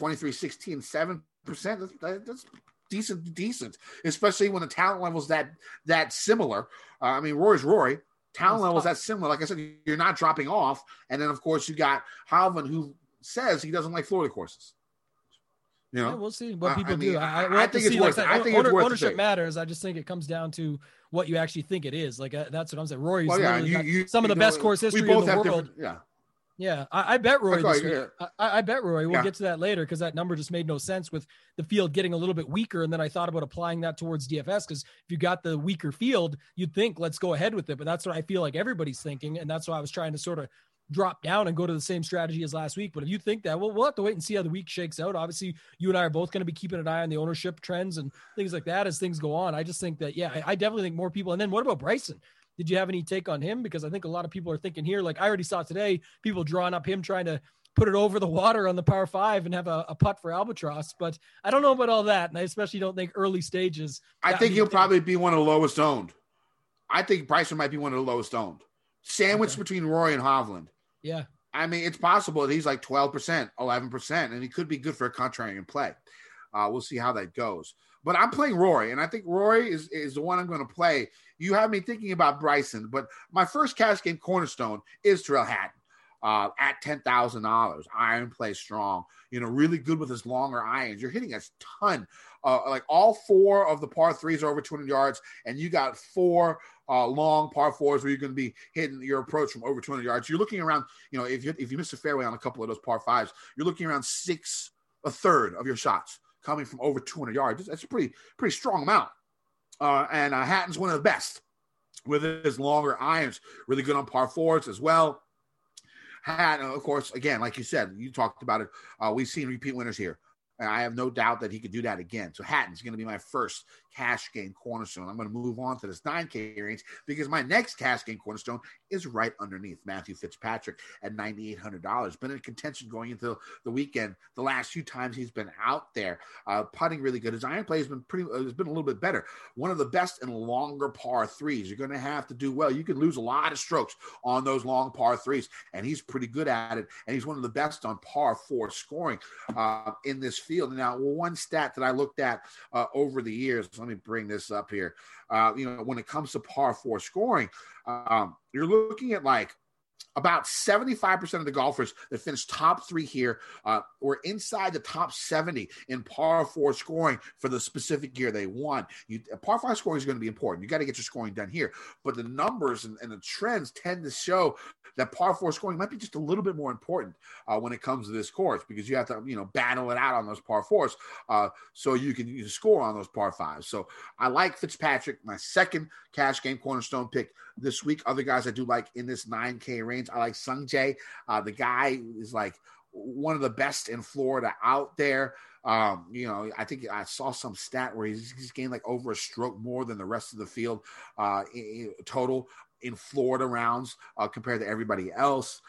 [SPEAKER 5] 23-16, 7%. That's decent, especially when the talent level's that similar. Rory's Rory. Talent level's that similar. Like I said, you're not dropping off. And then, of course, you got Hovland, who says he doesn't like Florida courses.
[SPEAKER 6] Yeah, we'll see what people do.
[SPEAKER 5] I think it's worth it. I think it's worth it.
[SPEAKER 6] Ownership matters. I just think it comes down to what you actually think it is. Like that's what I'm saying. Rory's some of the best course history in the world. Yeah. I bet Rory this week. I bet Rory. We'll get to that later because that number just made no sense with the field getting a little bit weaker. And then I thought about applying that towards DFS because if you got the weaker field, you'd think let's go ahead with it. But that's what I feel like everybody's thinking, and that's why I was trying to sort of drop down and go to the same strategy as last week. But if you think that, we'll have to wait and see how the week shakes out. Obviously, you and I are both going to be keeping an eye on the ownership trends and things like that as things go on. I just think that, I definitely think more people. And then what about Bryson? Did you have any take on him? Because I think a lot of people are thinking here, like I already saw today, people drawing up him trying to put it over the water on the par 5 and have a putt for Albatross. But I don't know about all that. And I especially don't think early stages.
[SPEAKER 5] I think he'll probably be one of the lowest owned. I think Bryson might be one of the lowest owned. Sandwiched between Rory and Hovland.
[SPEAKER 6] Yeah.
[SPEAKER 5] I mean, it's possible that he's like 12%, 11%, and he could be good for a contrarian play. We'll see how that goes. But I'm playing Rory, and I think Rory is the one I'm going to play. You have me thinking about Bryson, but my first cash game cornerstone is Tyrrell Hatton at $10,000. Iron play strong, really good with his longer irons. You're hitting a ton. Like all 4 of the par 3s are over 200 yards, and you got 4 long par 4s where you're going to be hitting your approach from over 200 yards. You're looking around, if you miss a fairway on a couple of those par 5s, you're looking around a third of your shots coming from over 200 yards. That's a pretty strong amount. And Hatton's one of the best with his longer irons. Really good on par fours as well. Had, of course, again, like you said, you talked about it. We've seen repeat winners here. I have no doubt that he could do that again. So Hatton's going to be my first cash game cornerstone. I'm going to move on to this 9K range because my next cash game cornerstone is right underneath Matthew Fitzpatrick at $9,800. Been in contention going into the weekend. The last few times he's been out there, putting really good. His iron play has been a little bit better. One of the best in longer par threes. You're going to have to do well. You could lose a lot of strokes on those long par threes, and he's pretty good at it. And he's one of the best on par four scoring in this field. Now, one stat that I looked at over the years, let me bring this up here. When it comes to par four scoring, you're looking at like about 75% of the golfers that finish top three here were inside the top 70 in par four scoring for the specific year they won. Par five scoring is going to be important. You got to get your scoring done here. But the numbers and the trends tend to show that par four scoring might be just a little bit more important when it comes to this course, because you have to, battle it out on those par fours so you can score on those par fives. So I like Fitzpatrick, my second cash game cornerstone pick this week. Other guys I do like in this 9K range, I like Sung Jae. The guy is like one of the best in Florida out there. I think I saw some stat where he's gained like over a stroke more than the rest of the field total in Florida rounds compared to everybody else.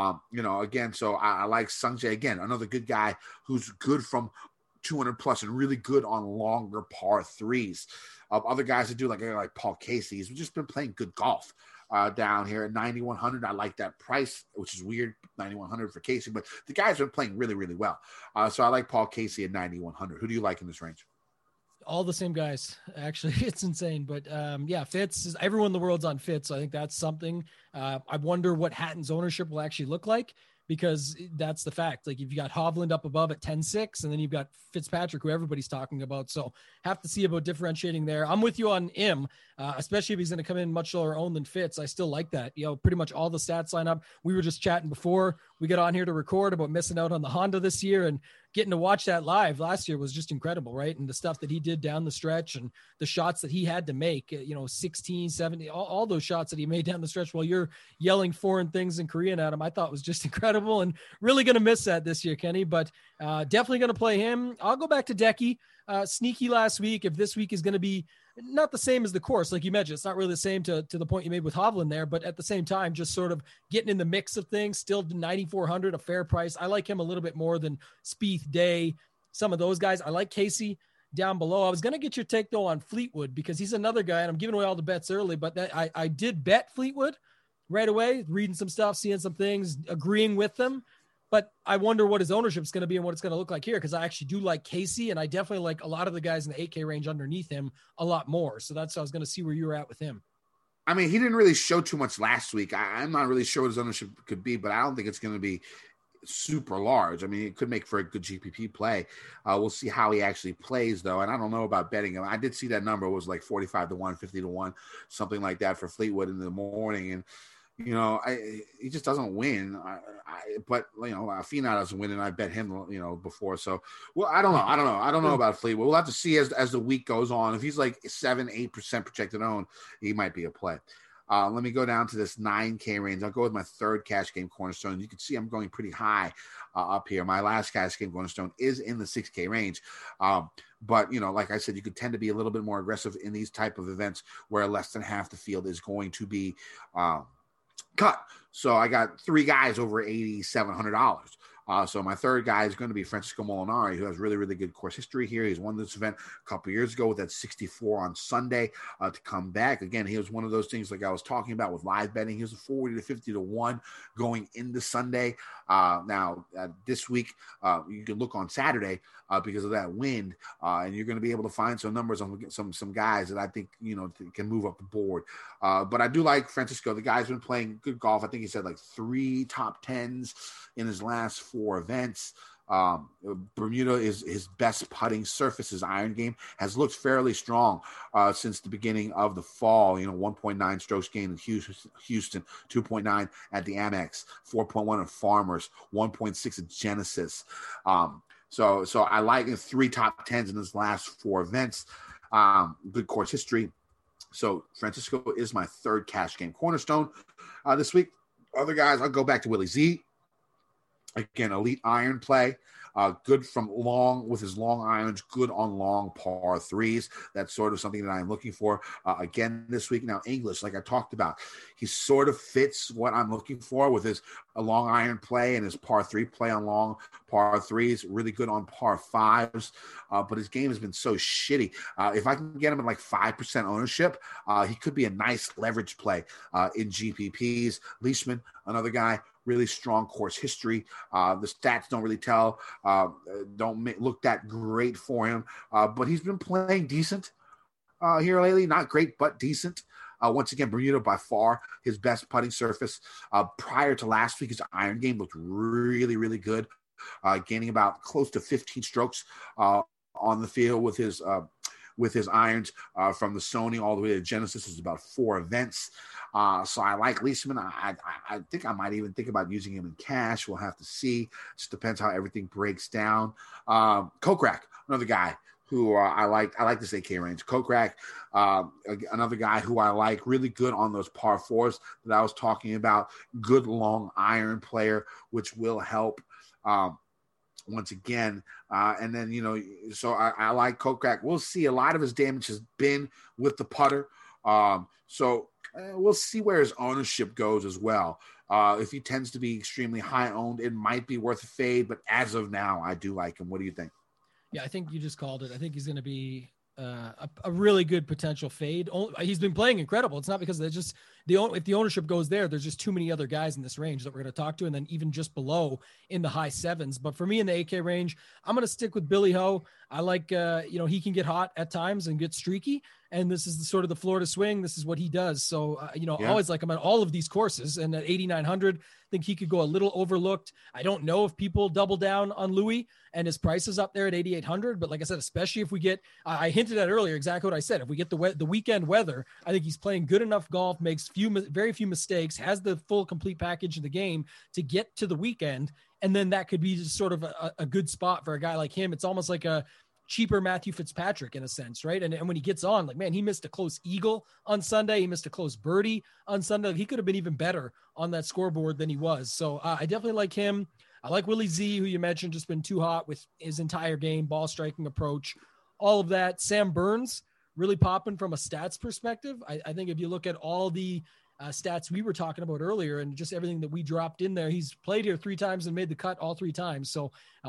[SPEAKER 5] Again, so I like Sung Jae. Again, another good guy who's good from 200 plus and really good on longer par threes. Other guys that do like Paul Casey, he's just been playing good golf down here at 9,100. I like that price, which is weird, 9,100 for Casey, but the guy's been playing really, really well. So I like Paul Casey at 9,100. Who do you like in this range?
[SPEAKER 6] All the same guys, actually. It's insane. But Fitz, everyone in the world's on Fitz. So I think that's something. I wonder what Hatton's ownership will actually look like, because that's the fact. Like, if you got Hovland up above at 10-6, and then you've got Fitzpatrick, who everybody's talking about. So have to see about differentiating there. I'm with you on him, especially if he's going to come in much lower owned than Fitz. I still like that. Pretty much all the stats line up. We were just chatting before we got on here to record about missing out on the Honda this year, and getting to watch that live last year was just incredible, right? And the stuff that he did down the stretch and the shots that he had to make, 16, 17, all those shots that he made down the stretch while you're yelling foreign things in Korean at him, I thought was just incredible, and really going to miss that this year, Kenny, but definitely going to play him. I'll go back to Decky. Sneaky last week. If this week is going to be not the same as the course, like you mentioned, it's not really the same to the point you made with Hovland there, but at the same time, just sort of getting in the mix of things, still 9,400, a fair price. I like him a little bit more than Spieth, Day, some of those guys. I like Casey down below. I was going to get your take though on Fleetwood, because he's another guy, and I'm giving away all the bets early, but I did bet Fleetwood right away, reading some stuff, seeing some things, agreeing with them. But I wonder what his ownership is going to be and what it's going to look like here, because I actually do like Casey, and I definitely like a lot of the guys in the 8K range underneath him a lot more. So that's how I was going to see where you were at with him.
[SPEAKER 5] I mean, he didn't really show too much last week. I'm not really sure what his ownership could be, but I don't think it's going to be super large. I mean, it could make for a good GPP play. We'll see how he actually plays, though. And I don't know about betting him. I did see that number was like 45-1, 50-1, something like that for Fleetwood in the morning. And he just doesn't win. But Finau doesn't win, and I bet him, before. So, well, I don't know about Fleetwood. We'll have to see as the week goes on. If he's like 7-8% projected own, he might be a play. Let me go down to this 9K range. I'll go with my third cash game cornerstone. You can see I'm going pretty high up here. My last cash game cornerstone is in the 6K range. But, like I said, you could tend to be a little bit more aggressive in these type of events where less than half the field is going to be cut. So I got three guys over $8,700. So my third guy is going to be Francisco Molinari, who has really, really good course history here. He's won this event a couple of years ago with that 64 on Sunday to come back. Again, he was one of those things like I was talking about with live betting. He was a 40 to 50-1 going into Sunday. Now, this week, you can look on Saturday because of that wind, and you're going to be able to find some numbers on some guys that I think, can move up the board. But I do like Francisco. The guy's been playing good golf. I think he said like 3 top 10s in his last 4 events. Bermuda is his best putting surface. His iron game has looked fairly strong since the beginning of the fall. 1.9 strokes gained in Houston, 2.9 at the Amex, 4.1 at Farmers, 1.6 at Genesis. So I like 3 top 10s in his last 4 events. Good course history. So Francisco is my third cash game cornerstone this week. Other guys, I'll go back to Willie Z. Again, elite iron play. Good from long with his long irons, good on long par threes. That's sort of something that I'm looking for again this week. Now, English, like I talked about, he sort of fits what I'm looking for with his long iron play and his par three play on long par threes. Really good on par fives, but his game has been so shitty. If I can get him at like 5% ownership, he could be a nice leverage play in GPPs. Leishman, another guy. Really strong course history. The stats don't really tell, don't look that great for him, but he's been playing decent here lately. Not great, but decent. Once again, Bermuda by far his best putting surface. Prior to last week, his iron game looked really, really good, gaining about close to 15 strokes on the field with his irons from the Sony all the way to Genesis. Is about 4 events. So I like Leishman. I think I might even think about using him in cash. We'll have to see. Just depends how everything breaks down. Kokrak, another guy who I like. I like this AK range. Kokrak, another guy who I like. Really good on those par fours that I was talking about. Good long iron player, which will help. Once again, and then, so I like Kokrak. We'll see. A lot of his damage has been with the putter. So we'll see where his ownership goes as well. If he tends to be extremely high owned, it might be worth a fade, but as of now, I do like him. What do you think?
[SPEAKER 6] Yeah, I think you just called it. I think he's going to be a really good potential fade. He's been playing incredible. It's not because they're just if the ownership goes there's just too many other guys in this range that we're going to talk to, and then even just below in the high sevens. But for me in the AK range, I'm going to stick with Billy Ho. I like, he can get hot at times and get streaky, and this is sort of the Florida swing. This is what he does. So, I always like him on all of these courses, and at 8,900, I think he could go a little overlooked. I don't know if people double down on Louis, and his price is up there at 8,800. But like I said, especially if we get, I hinted at earlier, exactly what I said. If we get the weekend weather, I think he's playing good enough golf, makes very few mistakes, has the full complete package in the game to get to the weekend. And then that could be just sort of a good spot for a guy like him. It's almost like a cheaper Matthew Fitzpatrick in a sense, right? And when he gets on, like, man, he missed a close eagle on Sunday. He missed a close birdie on Sunday. He could have been even better on that scoreboard than he was. So I definitely like him. I like Willie Z, who you mentioned, just been too hot with his entire game, ball striking approach, all of that. Sam Burns, really popping from a stats perspective. I think if you look at all the stats we were talking about earlier and just everything that we dropped in there, he's played here 3 times and made the cut all 3 times. So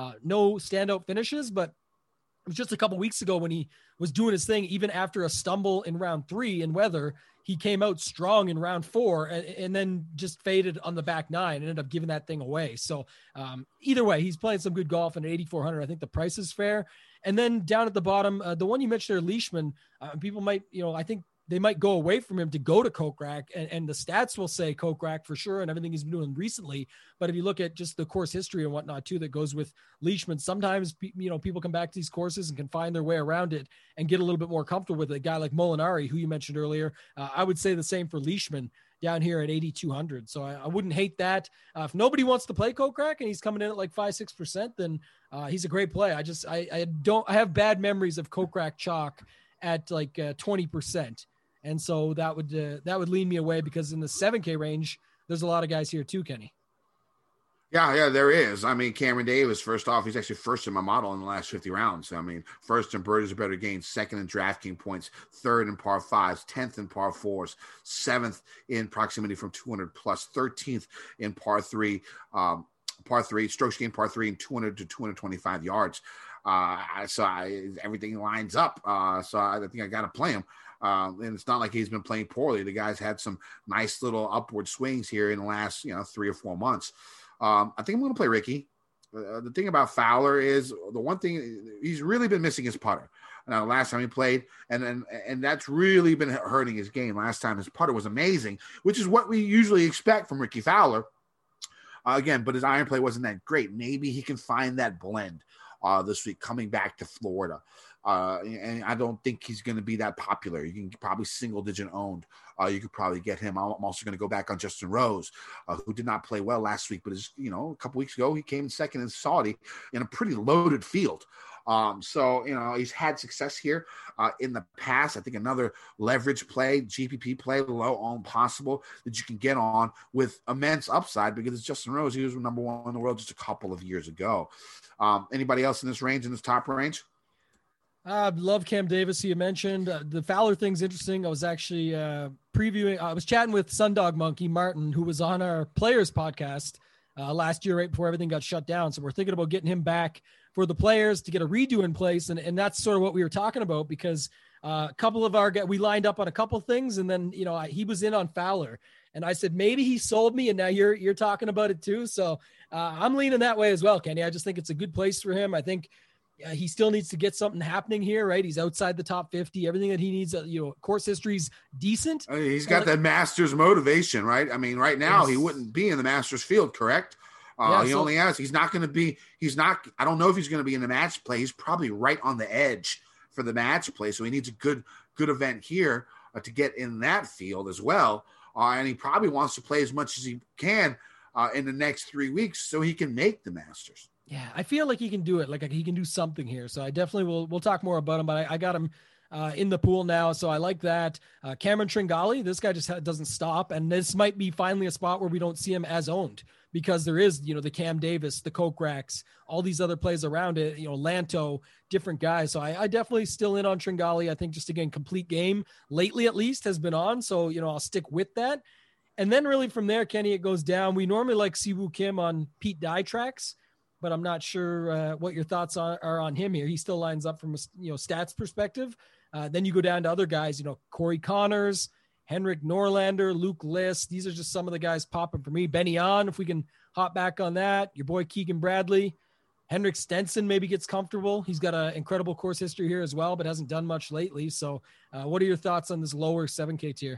[SPEAKER 6] no standout finishes, but it was just a couple weeks ago when he was doing his thing, even after a stumble in round 3 in weather, he came out strong in round 4 and then just faded on the back 9 and ended up giving that thing away. So either way, he's playing some good golf, and at 8,400, I think the price is fair. And then down at the bottom, the one you mentioned there, Leishman, people might, I think they might go away from him to go to Kokrak, and the stats will say Kokrak for sure and everything he's been doing recently. But if you look at just the course history and whatnot too, that goes with Leishman, sometimes, people come back to these courses and can find their way around it and get a little bit more comfortable with it. A guy like Molinari, who you mentioned earlier, I would say the same for Leishman down here at 8,200. So I wouldn't hate that. If nobody wants to play Kokrak and he's coming in at like 5-6%, then he's a great play. I have bad memories of Kokrak chalk at like 20%. And so that would lean me away, because in the 7K range, there's a lot of guys here too, Kenny.
[SPEAKER 5] Yeah, there is. I mean, Cameron Davis, first off, he's actually first in my model in the last 50 rounds. I mean, first in birdies or better gains, second in DraftKings points, third in par 5s, 10th in par 4s, 7th in proximity from 200 plus, 13th in par 3, strokes gained par 3 and 200 to 225 yards. Everything lines up. So I think I got to play him. And it's not like he's been playing poorly. The guy's had some nice little upward swings here in the last, 3 or 4 months. I think I'm going to play Ricky. The thing about Fowler is the one thing he's really been missing his putter. Now, last time he played, and that's really been hurting his game. Last time his putter was amazing, which is what we usually expect from Ricky Fowler. But his iron play wasn't that great. Maybe he can find that blend this week coming back to Florida. And I don't think he's going to be that popular. You can probably single-digit owned. You could probably get him. I'm also going to go back on Justin Rose, who did not play well last week, but a couple weeks ago he came second in Saudi in a pretty loaded field. So, he's had success here in the past. I think another leverage play, GPP play, low on possible that you can get on with immense upside because it's Justin Rose. He was number one in the world just a couple of years ago. Anybody else in this range, in this top range?
[SPEAKER 6] I love Cam Davis. You mentioned the Fowler thing's interesting. I was actually I was chatting with Sundog Monkey Martin, who was on our Players podcast last year, right before everything got shut down. So we're thinking about getting him back for the Players to get a redo in place. And that's sort of what we were talking about because a couple of we lined up on a couple of things. And then, he was in on Fowler and I said, maybe he sold me. And now you're talking about it too. So I'm leaning that way as well, Kenny. I just think it's a good place for him. I think he still needs to get something happening here, right? He's outside the top 50, everything that he needs, course history's decent.
[SPEAKER 5] He's got that Masters motivation, right? I mean, right now he wouldn't be in the Masters field, correct? I don't know if he's going to be in the match play. He's probably right on the edge for the match play. So he needs a good event here to get in that field as well. And he probably wants to play as much as he can in the next 3 weeks so he can make the Masters.
[SPEAKER 6] Yeah, I feel like he can do it. Like he can do something here. So I definitely we'll talk more about him, but I got him in the pool now. So I like that. Cameron Tringali, this guy just doesn't stop. And this might be finally a spot where we don't see him as owned because there is, the Cam Davis, the Kokrak's, all these other plays around it, Lanto, different guys. So I definitely still in on Tringali. I think just again, complete game lately at least has been on. So, I'll stick with that. And then really from there, Kenny, it goes down. We normally like Siwoo Kim on Pete Dye tracks, but I'm not sure what your thoughts are on him here. He still lines up from a stats perspective. Then you go down to other guys, Corey Connors, Henrik Norlander, Luke List. These are just some of the guys popping for me. Benny On, if we can hop back on that. Your boy Keegan Bradley. Henrik Stenson maybe gets comfortable. He's got an incredible course history here as well, but hasn't done much lately. So what are your thoughts on this lower 7K tier?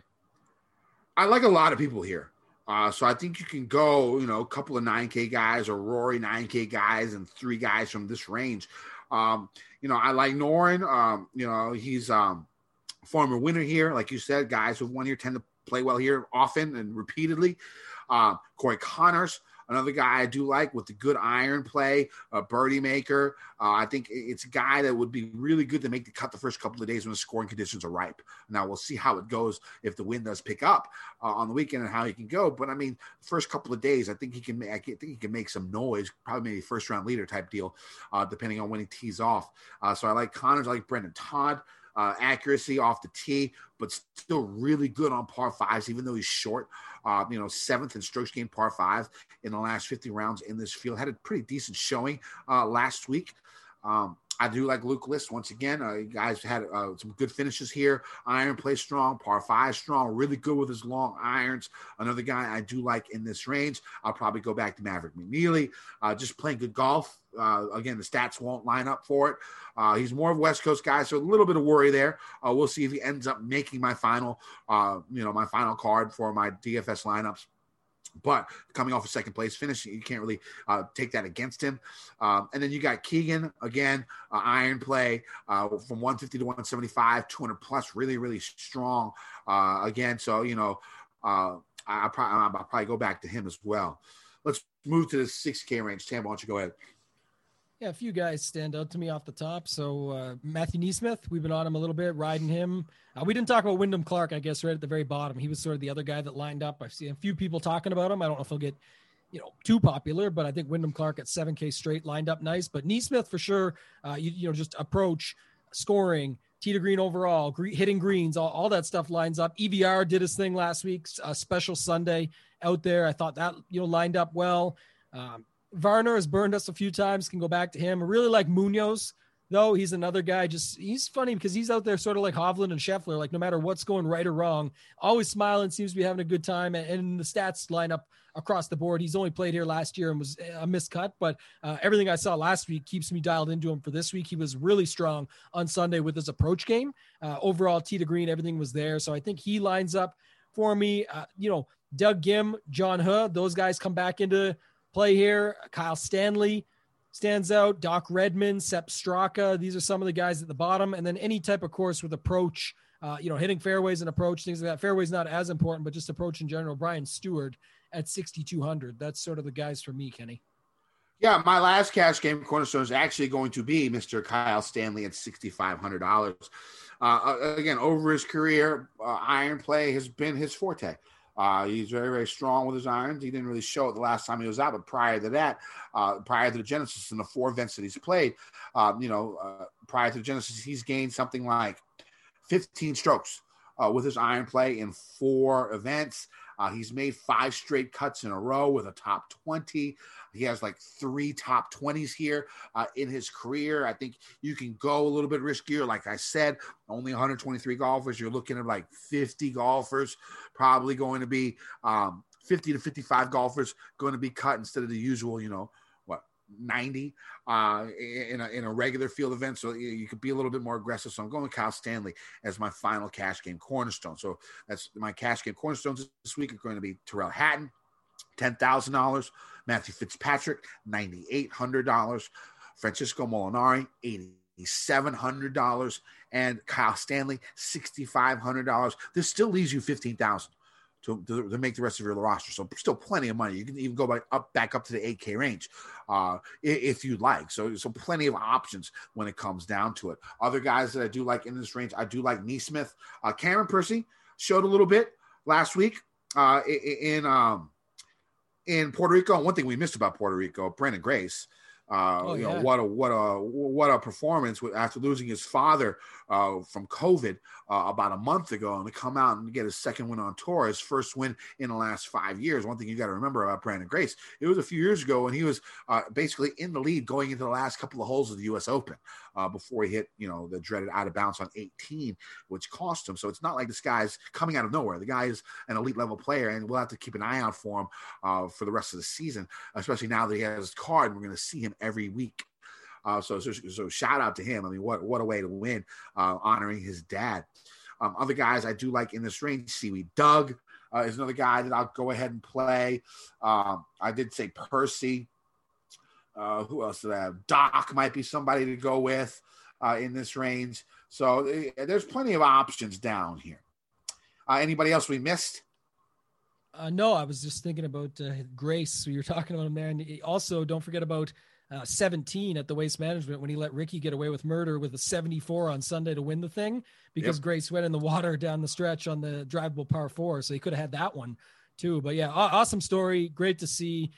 [SPEAKER 5] I like a lot of people here. So I think you can go, a couple of 9K guys or Rory 9K guys and 3 guys from this range. I like Noren. He's former winner here. Like you said, guys who've won here tend to play well here often and repeatedly. Corey Connors, another guy I do like with the good iron play, a birdie maker. I think it's a guy that would be really good to make the cut the first couple of days when the scoring conditions are ripe. Now we'll see how it goes if the wind does pick up on the weekend and how he can go. But I mean, first couple of days, I think he can make some noise, probably maybe first round leader type deal, depending on when he tees off. So I like Connors. I like Brendan Todd. Accuracy off the tee, but still really good on par fives, even though he's short. 7th in strokes gained par 5 in the last 50 rounds in this field. Had a pretty decent showing last week. I do like Luke List once again. Guys had some good finishes here. Iron play strong, par 5 strong, really good with his long irons. Another guy I do like in this range. I'll probably go back to Maverick McNeely. Just playing good golf. Again, the stats won't line up for it. He's more of a West Coast guy, so a little bit of worry there. We'll see if he ends up making my final, my final card for my DFS lineups. But coming off a second place finish, you can't really take that against him. And then you got Keegan, again, iron play from 150 to 175, 200 plus, really, really strong. Again, so, I'll probably go back to him as well. Let's move to the 6K range. Tam, why don't you go ahead?
[SPEAKER 6] Yeah, a few guys stand out to me off the top. So Matthew Neesmith, we've been on him a little bit, riding him. We didn't talk about Wyndham Clark, I guess, right at the very bottom. He was sort of the other guy that lined up. I've seen a few people talking about him. I don't know if he'll get, too popular, but I think Wyndham Clark at 7K straight lined up nice. But Neesmith for sure, just approach, scoring, tee to green overall, hitting greens, all that stuff lines up. EVR did his thing last week, a special Sunday out there. I thought that, lined up well. Varner has burned us a few times, can go back to him. I really like Munoz, though. He's another guy. He's funny because he's out there sort of like Hovland and Scheffler, like no matter what's going right or wrong, always smiling, seems to be having a good time. And the stats line up across the board. He's only played here last year and was a miscut, but everything I saw last week keeps me dialed into him for this week. He was really strong on Sunday with his approach game. Overall, tee to green, everything was there. So I think he lines up for me. Doug Gim, John Huh, those guys come back into play here. Kyle Stanley stands out. Doc Redman, Sepp Straka. These are some of the guys at the bottom. And then any type of course with approach, hitting fairways and approach, things like that. Fairways not as important, but just approach in general. Brian Stewart at 6,200. That's sort of the guys for me, Kenny.
[SPEAKER 5] Yeah, my last cash game cornerstone is actually going to be Mr. Kyle Stanley at $6,500. Again, over his career, iron play has been his forte. He's very, very strong with his irons. He didn't really show it the last time he was out, but prior to that, prior to the Genesis and the 4 events that he's played, prior to the Genesis, he's gained something like 15 strokes with his iron play in 4 events. He's made 5 straight cuts in a row with a top 20. He has like 3 top 20s here in his career. I think you can go a little bit riskier. Like I said, only 123 golfers. You're looking at like 50 golfers, probably going to be 50 to 55 golfers going to be cut instead of the usual, 90 in a regular field event. So you could be a little bit more aggressive. So I'm going with Kyle Stanley as my final cash game cornerstone. So that's my cash game cornerstones this week are going to be Tyrrell Hatton, $10,000, Matthew Fitzpatrick, $9,800, Francisco Molinari, $8,700, and Kyle Stanley, $6,500. This still leaves you $15,000 to make the rest of your roster. So still plenty of money. You can even go back up to the 8K range if you'd like. So plenty of options when it comes down to it. Other guys that I do like in this range, I do like Neesmith. Cameron Percy showed a little bit last week in Puerto Rico. And one thing we missed about Puerto Rico, Brandon Grace. What a performance after losing his father from COVID about a month ago, and to come out and get his second win on tour, his first win in the last 5 years. One thing you got to remember about Brandon Grace, it was a few years ago when he was basically in the lead going into the last couple of holes of the U.S. Open before he hit, the dreaded out of bounds on 18, which cost him. So it's not like this guy's coming out of nowhere. The guy is an elite level player, and we'll have to keep an eye out for him for the rest of the season, especially now that he has his card and we're going to see him every week. So shout out to him. I mean, what a way to win, honoring his dad. Other guys I do like in this range, Seaweed Doug is another guy that I'll go ahead and play. I did say Percy. Who else did I have? Doc might be somebody to go with in this range. So there's plenty of options down here. Anybody else we missed?
[SPEAKER 6] No, I was just thinking about Grace. So you're talking about him there. And also don't forget about 17 at the Waste Management when he let Ricky get away with murder with a 74 on Sunday to win the thing because Grace went in the water down the stretch on the drivable par 4. So he could have had that one too. But yeah, awesome story. Great to see.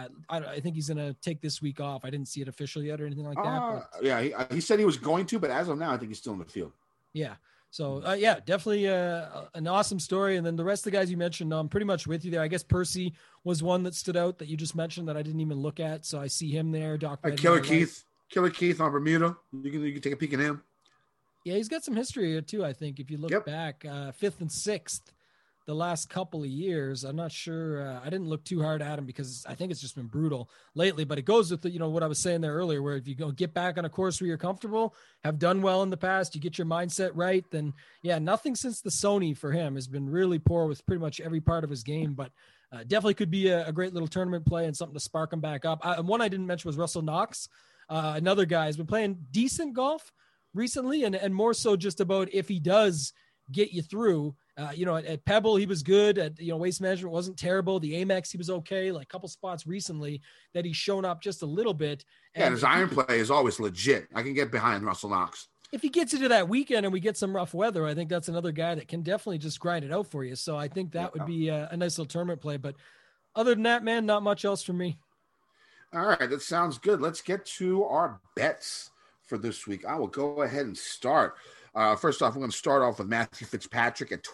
[SPEAKER 6] I think he's going to take this week off. I didn't see it official yet or anything like that. But...
[SPEAKER 5] Yeah, he said he was going to, but as of now, I think he's still in the field.
[SPEAKER 6] Yeah. So, definitely an awesome story. And then the rest of the guys you mentioned, I'm pretty much with you there. I guess Percy was one that stood out that you just mentioned that I didn't even look at. So I see him there.
[SPEAKER 5] Killer Keith on Bermuda. You can take a peek at him.
[SPEAKER 6] Yeah, he's got some history here too, I think. If you look back, 5th and 6th the last couple of years. I'm not sure. I didn't look too hard at him because I think it's just been brutal lately, but it goes with what I was saying there earlier, where if you go get back on a course where you're comfortable, have done well in the past, you get your mindset right, then nothing since the Sony for him has been really poor with pretty much every part of his game, but definitely could be a great little tournament play and something to spark him back up. One I didn't mention was Russell Knox. Another guy has been playing decent golf recently and more so just about if he does get you through. At Pebble, he was good. At Waste Management wasn't terrible. The Amex, he was okay. Like a couple spots recently that he's shown up just a little bit.
[SPEAKER 5] And his iron play is always legit. I can get behind Russell Knox.
[SPEAKER 6] If he gets into that weekend and we get some rough weather, I think that's another guy that can definitely just grind it out for you. So I think that would be a nice little tournament play. But other than that, man, not much else from me.
[SPEAKER 5] All right, that sounds good. Let's get to our bets for this week. I will go ahead and start. First off, I'm going to start off with Matthew Fitzpatrick at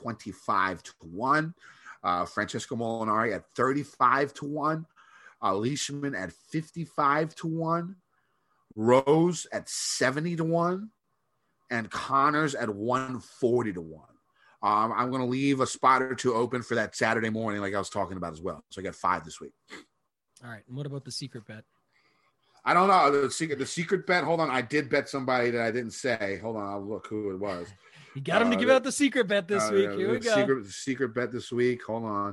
[SPEAKER 5] 25-1, Francisco Molinari at 35-1, Leishman at 55-1, Rose at 70-1, and Connors at 140-1. I'm going to leave a spot or two open for that Saturday morning, like I was talking about as well. So I got 5 this week.
[SPEAKER 6] All right. And what about the secret bet?
[SPEAKER 5] I don't know. The secret bet. Hold on. I did bet somebody that I didn't say. Hold on. I'll look who it was.
[SPEAKER 6] You got him to give out the secret bet this week. Here we go.
[SPEAKER 5] Secret bet this week. Hold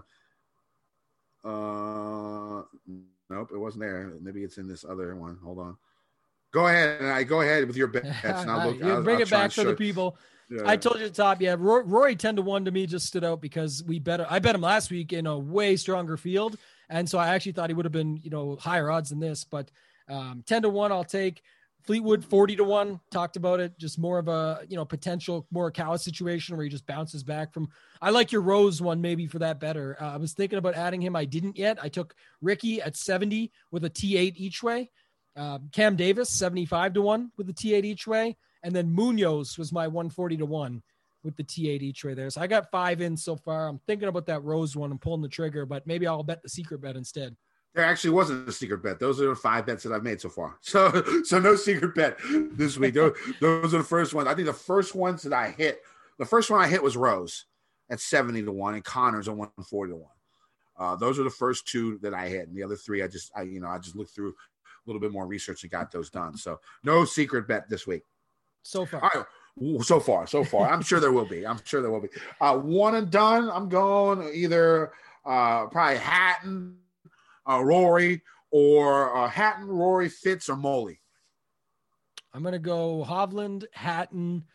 [SPEAKER 5] on. Nope, it wasn't there. Maybe it's in this other one. Hold on. Go ahead. Go ahead with your bets. And
[SPEAKER 6] I'll bring it back for the people. Yeah. I told you at the top. Yeah, Rory 10-1 to me just stood out because I bet him last week in a way stronger field, And so I actually thought he would have been, higher odds than this, but 10-1 I'll take. Fleetwood 40-1, talked about it. Just more of a, potential Morikawa situation where he just bounces back from. I like your Rose one maybe for that better. I was thinking about adding him. I didn't yet. I took Ricky at 70 with a T8 each way. Cam Davis 75-1 with the T8 each way. And then Munoz was my 140-1 with the T8 each way there. So I got 5 in so far. I'm thinking about that Rose one and pulling the trigger, but maybe I'll bet the secret bet instead.
[SPEAKER 5] There actually wasn't a secret bet. Those are the 5 bets that I've made so far. So no secret bet this week. Those are the first ones. I think the first ones that I hit, the first one I hit was Rose at 70-1 and Connors at 140-1. Those are the first 2 that I hit. And the other 3, I just looked through a little bit more research and got those done. So no secret bet this week.
[SPEAKER 6] So far.
[SPEAKER 5] All right. So far. I'm sure there will be. One and done. I'm going either probably Hatton, Rory, or Hatton, Rory, Fitz, or Moley.
[SPEAKER 6] I'm going to go Hovland, Hatton,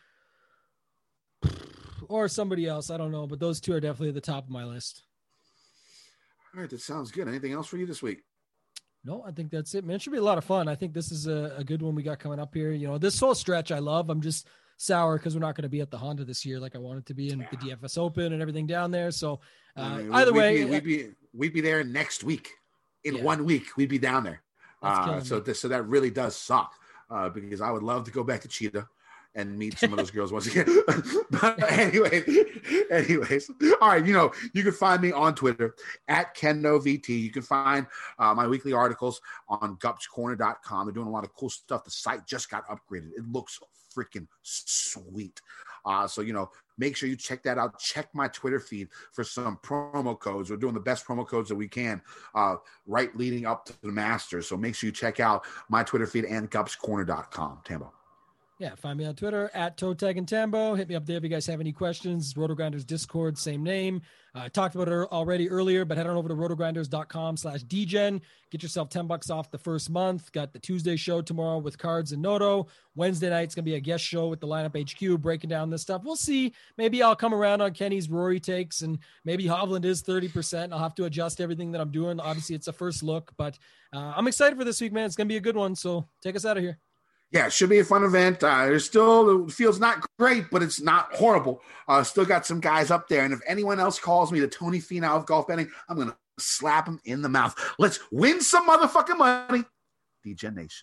[SPEAKER 6] or somebody else. I don't know, but those 2 are definitely at the top of my list.
[SPEAKER 5] All right, that sounds good. Anything else for you this week?
[SPEAKER 6] No, I think that's it, man. It should be a lot of fun. I think this is a good one we got coming up here. This whole stretch I love. I'm just sour because we're not going to be at the Honda this year like I wanted to be in the DFS Open and everything down there. So either way,
[SPEAKER 5] we'd be there next week. In 1 week, we'd be down there. So that really does suck because I would love to go back to Cheetah and meet some of those girls once again. But anyways, all right. You can find me on Twitter at KennoVT. You can find my weekly articles on gupscorner.com. They're doing a lot of cool stuff. The site just got upgraded. It looks freaking sweet. So make sure you check that out. Check my Twitter feed for some promo codes. We're doing the best promo codes that we can right leading up to the Masters. So make sure you check out my Twitter feed and gupscorner.com. Tambo.
[SPEAKER 6] Yeah, find me on Twitter at ToeTag and Tambo. Hit me up there if you guys have any questions. RotoGrinders Discord, same name. I talked about it already earlier, but head on over to rotogrinders.com/dgen. Get yourself $10 off the first month. Got the Tuesday show tomorrow with Cards and Noto. Wednesday night's going to be a guest show with the Lineup HQ breaking down this stuff. We'll see. Maybe I'll come around on Kenny's Rory takes, and maybe Hovland is 30%. I'll have to adjust everything that I'm doing. Obviously, it's a first look, but I'm excited for this week, man. It's going to be a good one, so take us out of here.
[SPEAKER 5] Yeah, it should be a fun event. There's still, it feels not great, but it's not horrible. Still got some guys up there. And if anyone else calls me the Tony Finau of golf betting, I'm going to slap him in the mouth. Let's win some motherfucking money. DGen Nation.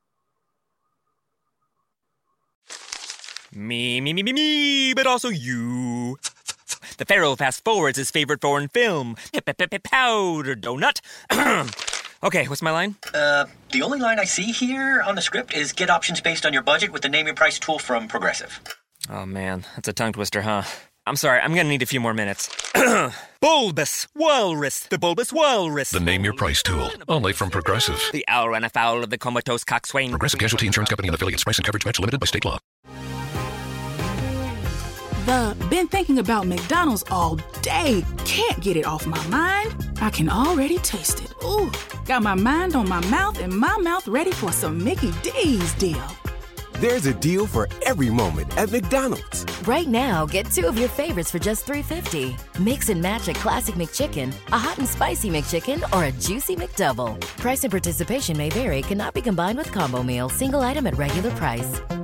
[SPEAKER 10] Me, but also you. The Pharaoh fast forwards his favorite foreign film, Powder Donut. Okay, what's my line?
[SPEAKER 11] The only line I see here on the script is get options based on your budget with the Name Your Price tool from Progressive.
[SPEAKER 10] Oh, man, that's a tongue twister, huh? I'm sorry, I'm gonna need a few more minutes. Bulbous Walrus, the Bulbous Walrus.
[SPEAKER 12] The Name Your Price tool, only from Progressive.
[SPEAKER 10] The owl ran afoul of the comatose coxswain.
[SPEAKER 12] Progressive Casualty Insurance Company and affiliates. Price and coverage match limited by state law.
[SPEAKER 7] Been thinking about McDonald's all day. Can't get it off my mind. I can already taste it. Ooh, got my mind on my mouth and my mouth ready for some Mickey D's deal.
[SPEAKER 8] There's a deal for every moment at McDonald's.
[SPEAKER 9] Right now, get 2 of your favorites for just $3.50. Mix and match a classic McChicken, a hot and spicy McChicken, or a juicy McDouble. Price and participation may vary. Cannot be combined with combo meal. Single item at regular price.